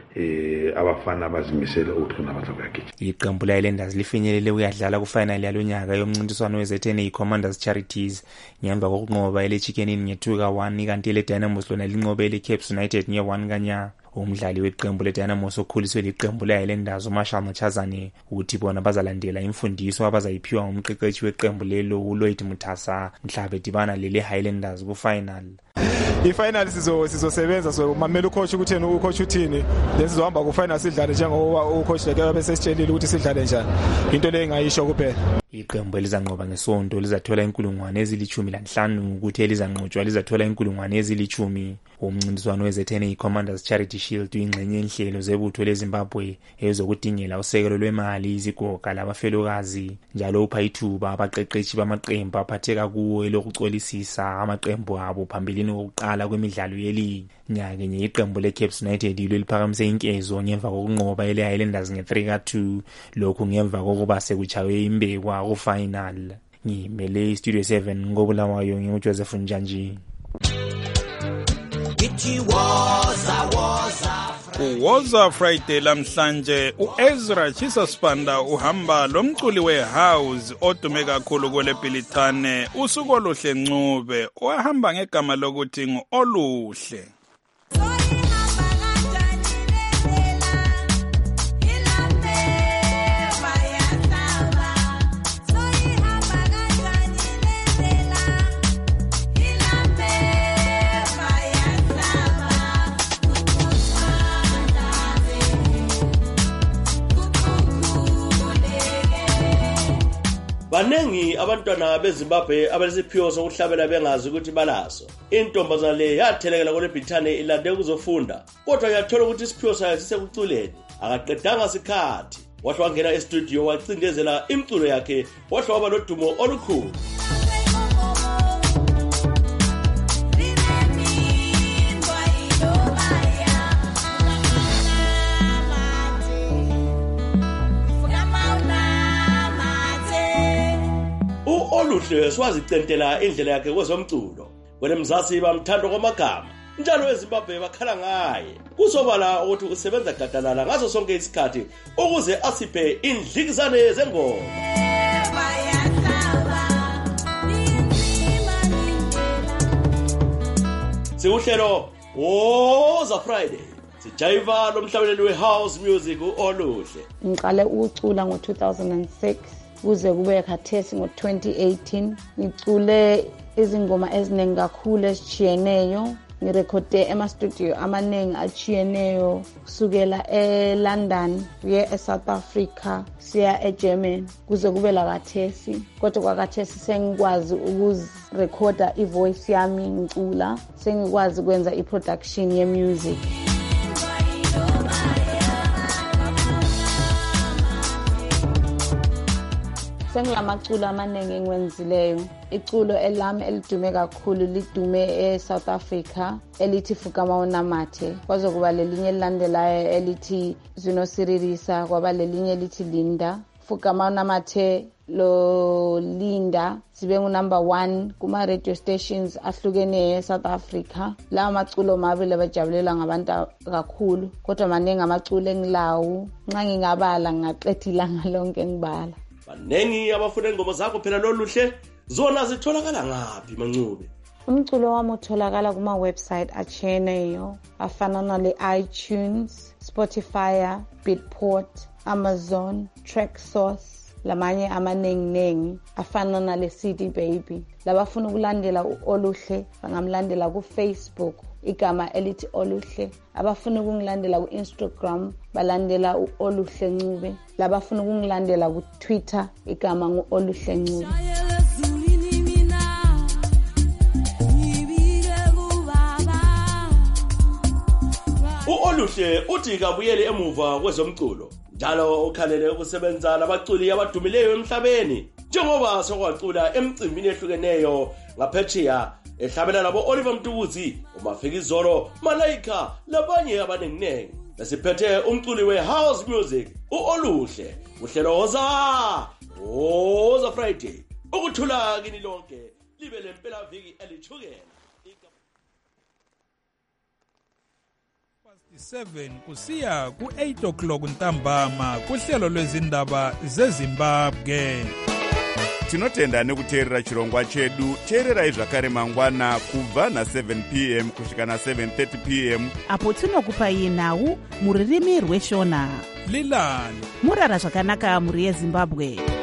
Speaker 22: abafana abazimisele ukuthi khona bazokuyagijima.
Speaker 21: Iqembu le-Highlanders lifinyelele ukuyadlala kufinal yalonyaka yomncintiswano we-ZNA Commanders Charities ngemva kokunqoba ele-Chicken Inn nge-2-1 kanti ele-Dynamos lona linqobe ele-Caps United nge-1 kanya. Umdlali weqembu le-Dynamos okhuliswe liqembu le-Highlanders uMarshall Machazane uthi bona bazalandela imfundiso abazayiphiwa umqeqeshi weqembu lelo uLloyd Muthasa mhla bedibana lele-Highlanders ku-final.
Speaker 1: I-final sizosebenza so mamela ucoach ukuthi yena ucoach uthini lesizohamba ku-final sidlale njengoba ucoach leke bese sitshelile ukuthi sidlale njani into le engayisho kuphela.
Speaker 21: Iqembu elizanqoba ngesonto lizathola 15,000 ukuthi elizanqotshwa lizathola 10,000. Umncintiswano we-ZNA Commanders Charity Shield uyingxenye yenhlelo zebutho leZimbabwe ezokudingela usekelo lwemali izigoga labafelokazi njalo upha ithuba abaqeqeshi bamaqembu aphatheka kuwo elokucolisisa amaqembu abo phambilini kokuqala kwemidlalo yeligi. Nyakenye iqembu le-Caps United yilo liphakamise inkezo ngemva kokunqoba ele-Highlanders nge-3-2 lokhu ngemva kokuba sekuchaywe imbekwa ku-final. Ngimele iStudio 7 ngobulawayo nginguJoseph Njanji.
Speaker 24: Woza Friday lamhlanje uEzra Chisasipanda uhamba lomculi wehouse odume kakhulu kule Bhilithane usuku oluhle Ncube ohamba ngegama lokuthi nguOluhle.
Speaker 3: Banengi abantwana beZimbabwe abalesiphiwo sokuhlabela bengazi ukuthi balaso. Intombazana le yathelekela kule Bhilithane ilande ukuzofunda kodwa yathola ukuthi isiphiwo sayo sisekuculeni. Akaqedanga sikhathi wahle wangena e-studio wacindezela imculo yakhe wahle waba nodumo olukhulu. Oluhle swazicentela indlela yakhe kwezomculo kwelemzasi bamthando kwamagama njalo eZimbabwe bakhala ngaye kusobala ukuthi usebenza gadalala ngaso sonke isikhathi ukuze asiphe indlikizane zengoma. Siuhlelo Woza Friday sijayiva lomhlabeleli wehouse music uOluhle.
Speaker 4: Ngiqale ukucula ngo-2006 kuze kube khathesi ngo-2018 ngicule izingoma eziningi kakhulu ezitshiyeneyo ngirekhode ema-studio amaningi atshiyeneyo kusukela eLondon kuye eSouth Africa siya eGermany kuze kube la khathesi kodwa kwakhathesi sengikwazi ukuzirekhoda ivoice yami ngicula sengikwazi kwenza iproduction yemusic. Sengilamaculu amaningi engwenzileyo. Iculo elami elidume kakhulu lidume eSouth Africa elithi Fukama Unamathe. Kwaze kuba lelinye elilandelayo elithi Zinosiririsa kwaba lelinye elithi Linda. Fukama Unamathe lo Linda sibe number 1 kuma radio stations ahlukene eSouth Africa. La maculo mabili abajabulela ngabantu kakhulu kodwa maningi amaculo engilawu nxa ngingabala ngaqedila ilanga lonke ngibala.
Speaker 3: Banengi abafuna ingoma zakho phela loluhle zona zitholakala ngapi Mancube?
Speaker 4: Umculo wami utholakala kuma website atshiyeneyo afana nale iTunes, Spotify, Beatport, Amazon, Tracksource lamanye amaningi afana nale CD Baby. Labafuna ukulandela uOluhle bangamlandela ku Facebook igama elithi Oluhle. Abafuna ukungilandela ku Instagram balandela uOluhle Ncube. Labafuna ukungilandela ku Twitter igama nguOluhle Ncube.
Speaker 3: uOluhle uthi kabuyele emuva kwezomculo njalo ukhalele ukusebenza nabaculi abadumileyo emhlabeni njengoba sokwacula emcimbini ehlukeneyo ngaphetsheya ehlabela labo Oliver Mtukuzi, uMafikizolo, Malaika labanye abaningi. Besiphethe umculi wehouse music uOluhle. Uhlelo Woza Friday. Ukuthula kini lonke libe lempela viki elithukela.
Speaker 24: 7 kusiya ku-8 o'clock ntambama kuhlelo lwezindaba zezimbabwe.
Speaker 6: Tinotenda nekuteerera chirongwa chedu. Teererai zvakare mangwana kubva na7 p.m. kusvika na7:30 p.m.
Speaker 7: apo tinokupai nhau mururimi rweshona.
Speaker 24: Lilani
Speaker 7: murara zvakanaka muri yeZimbabwe.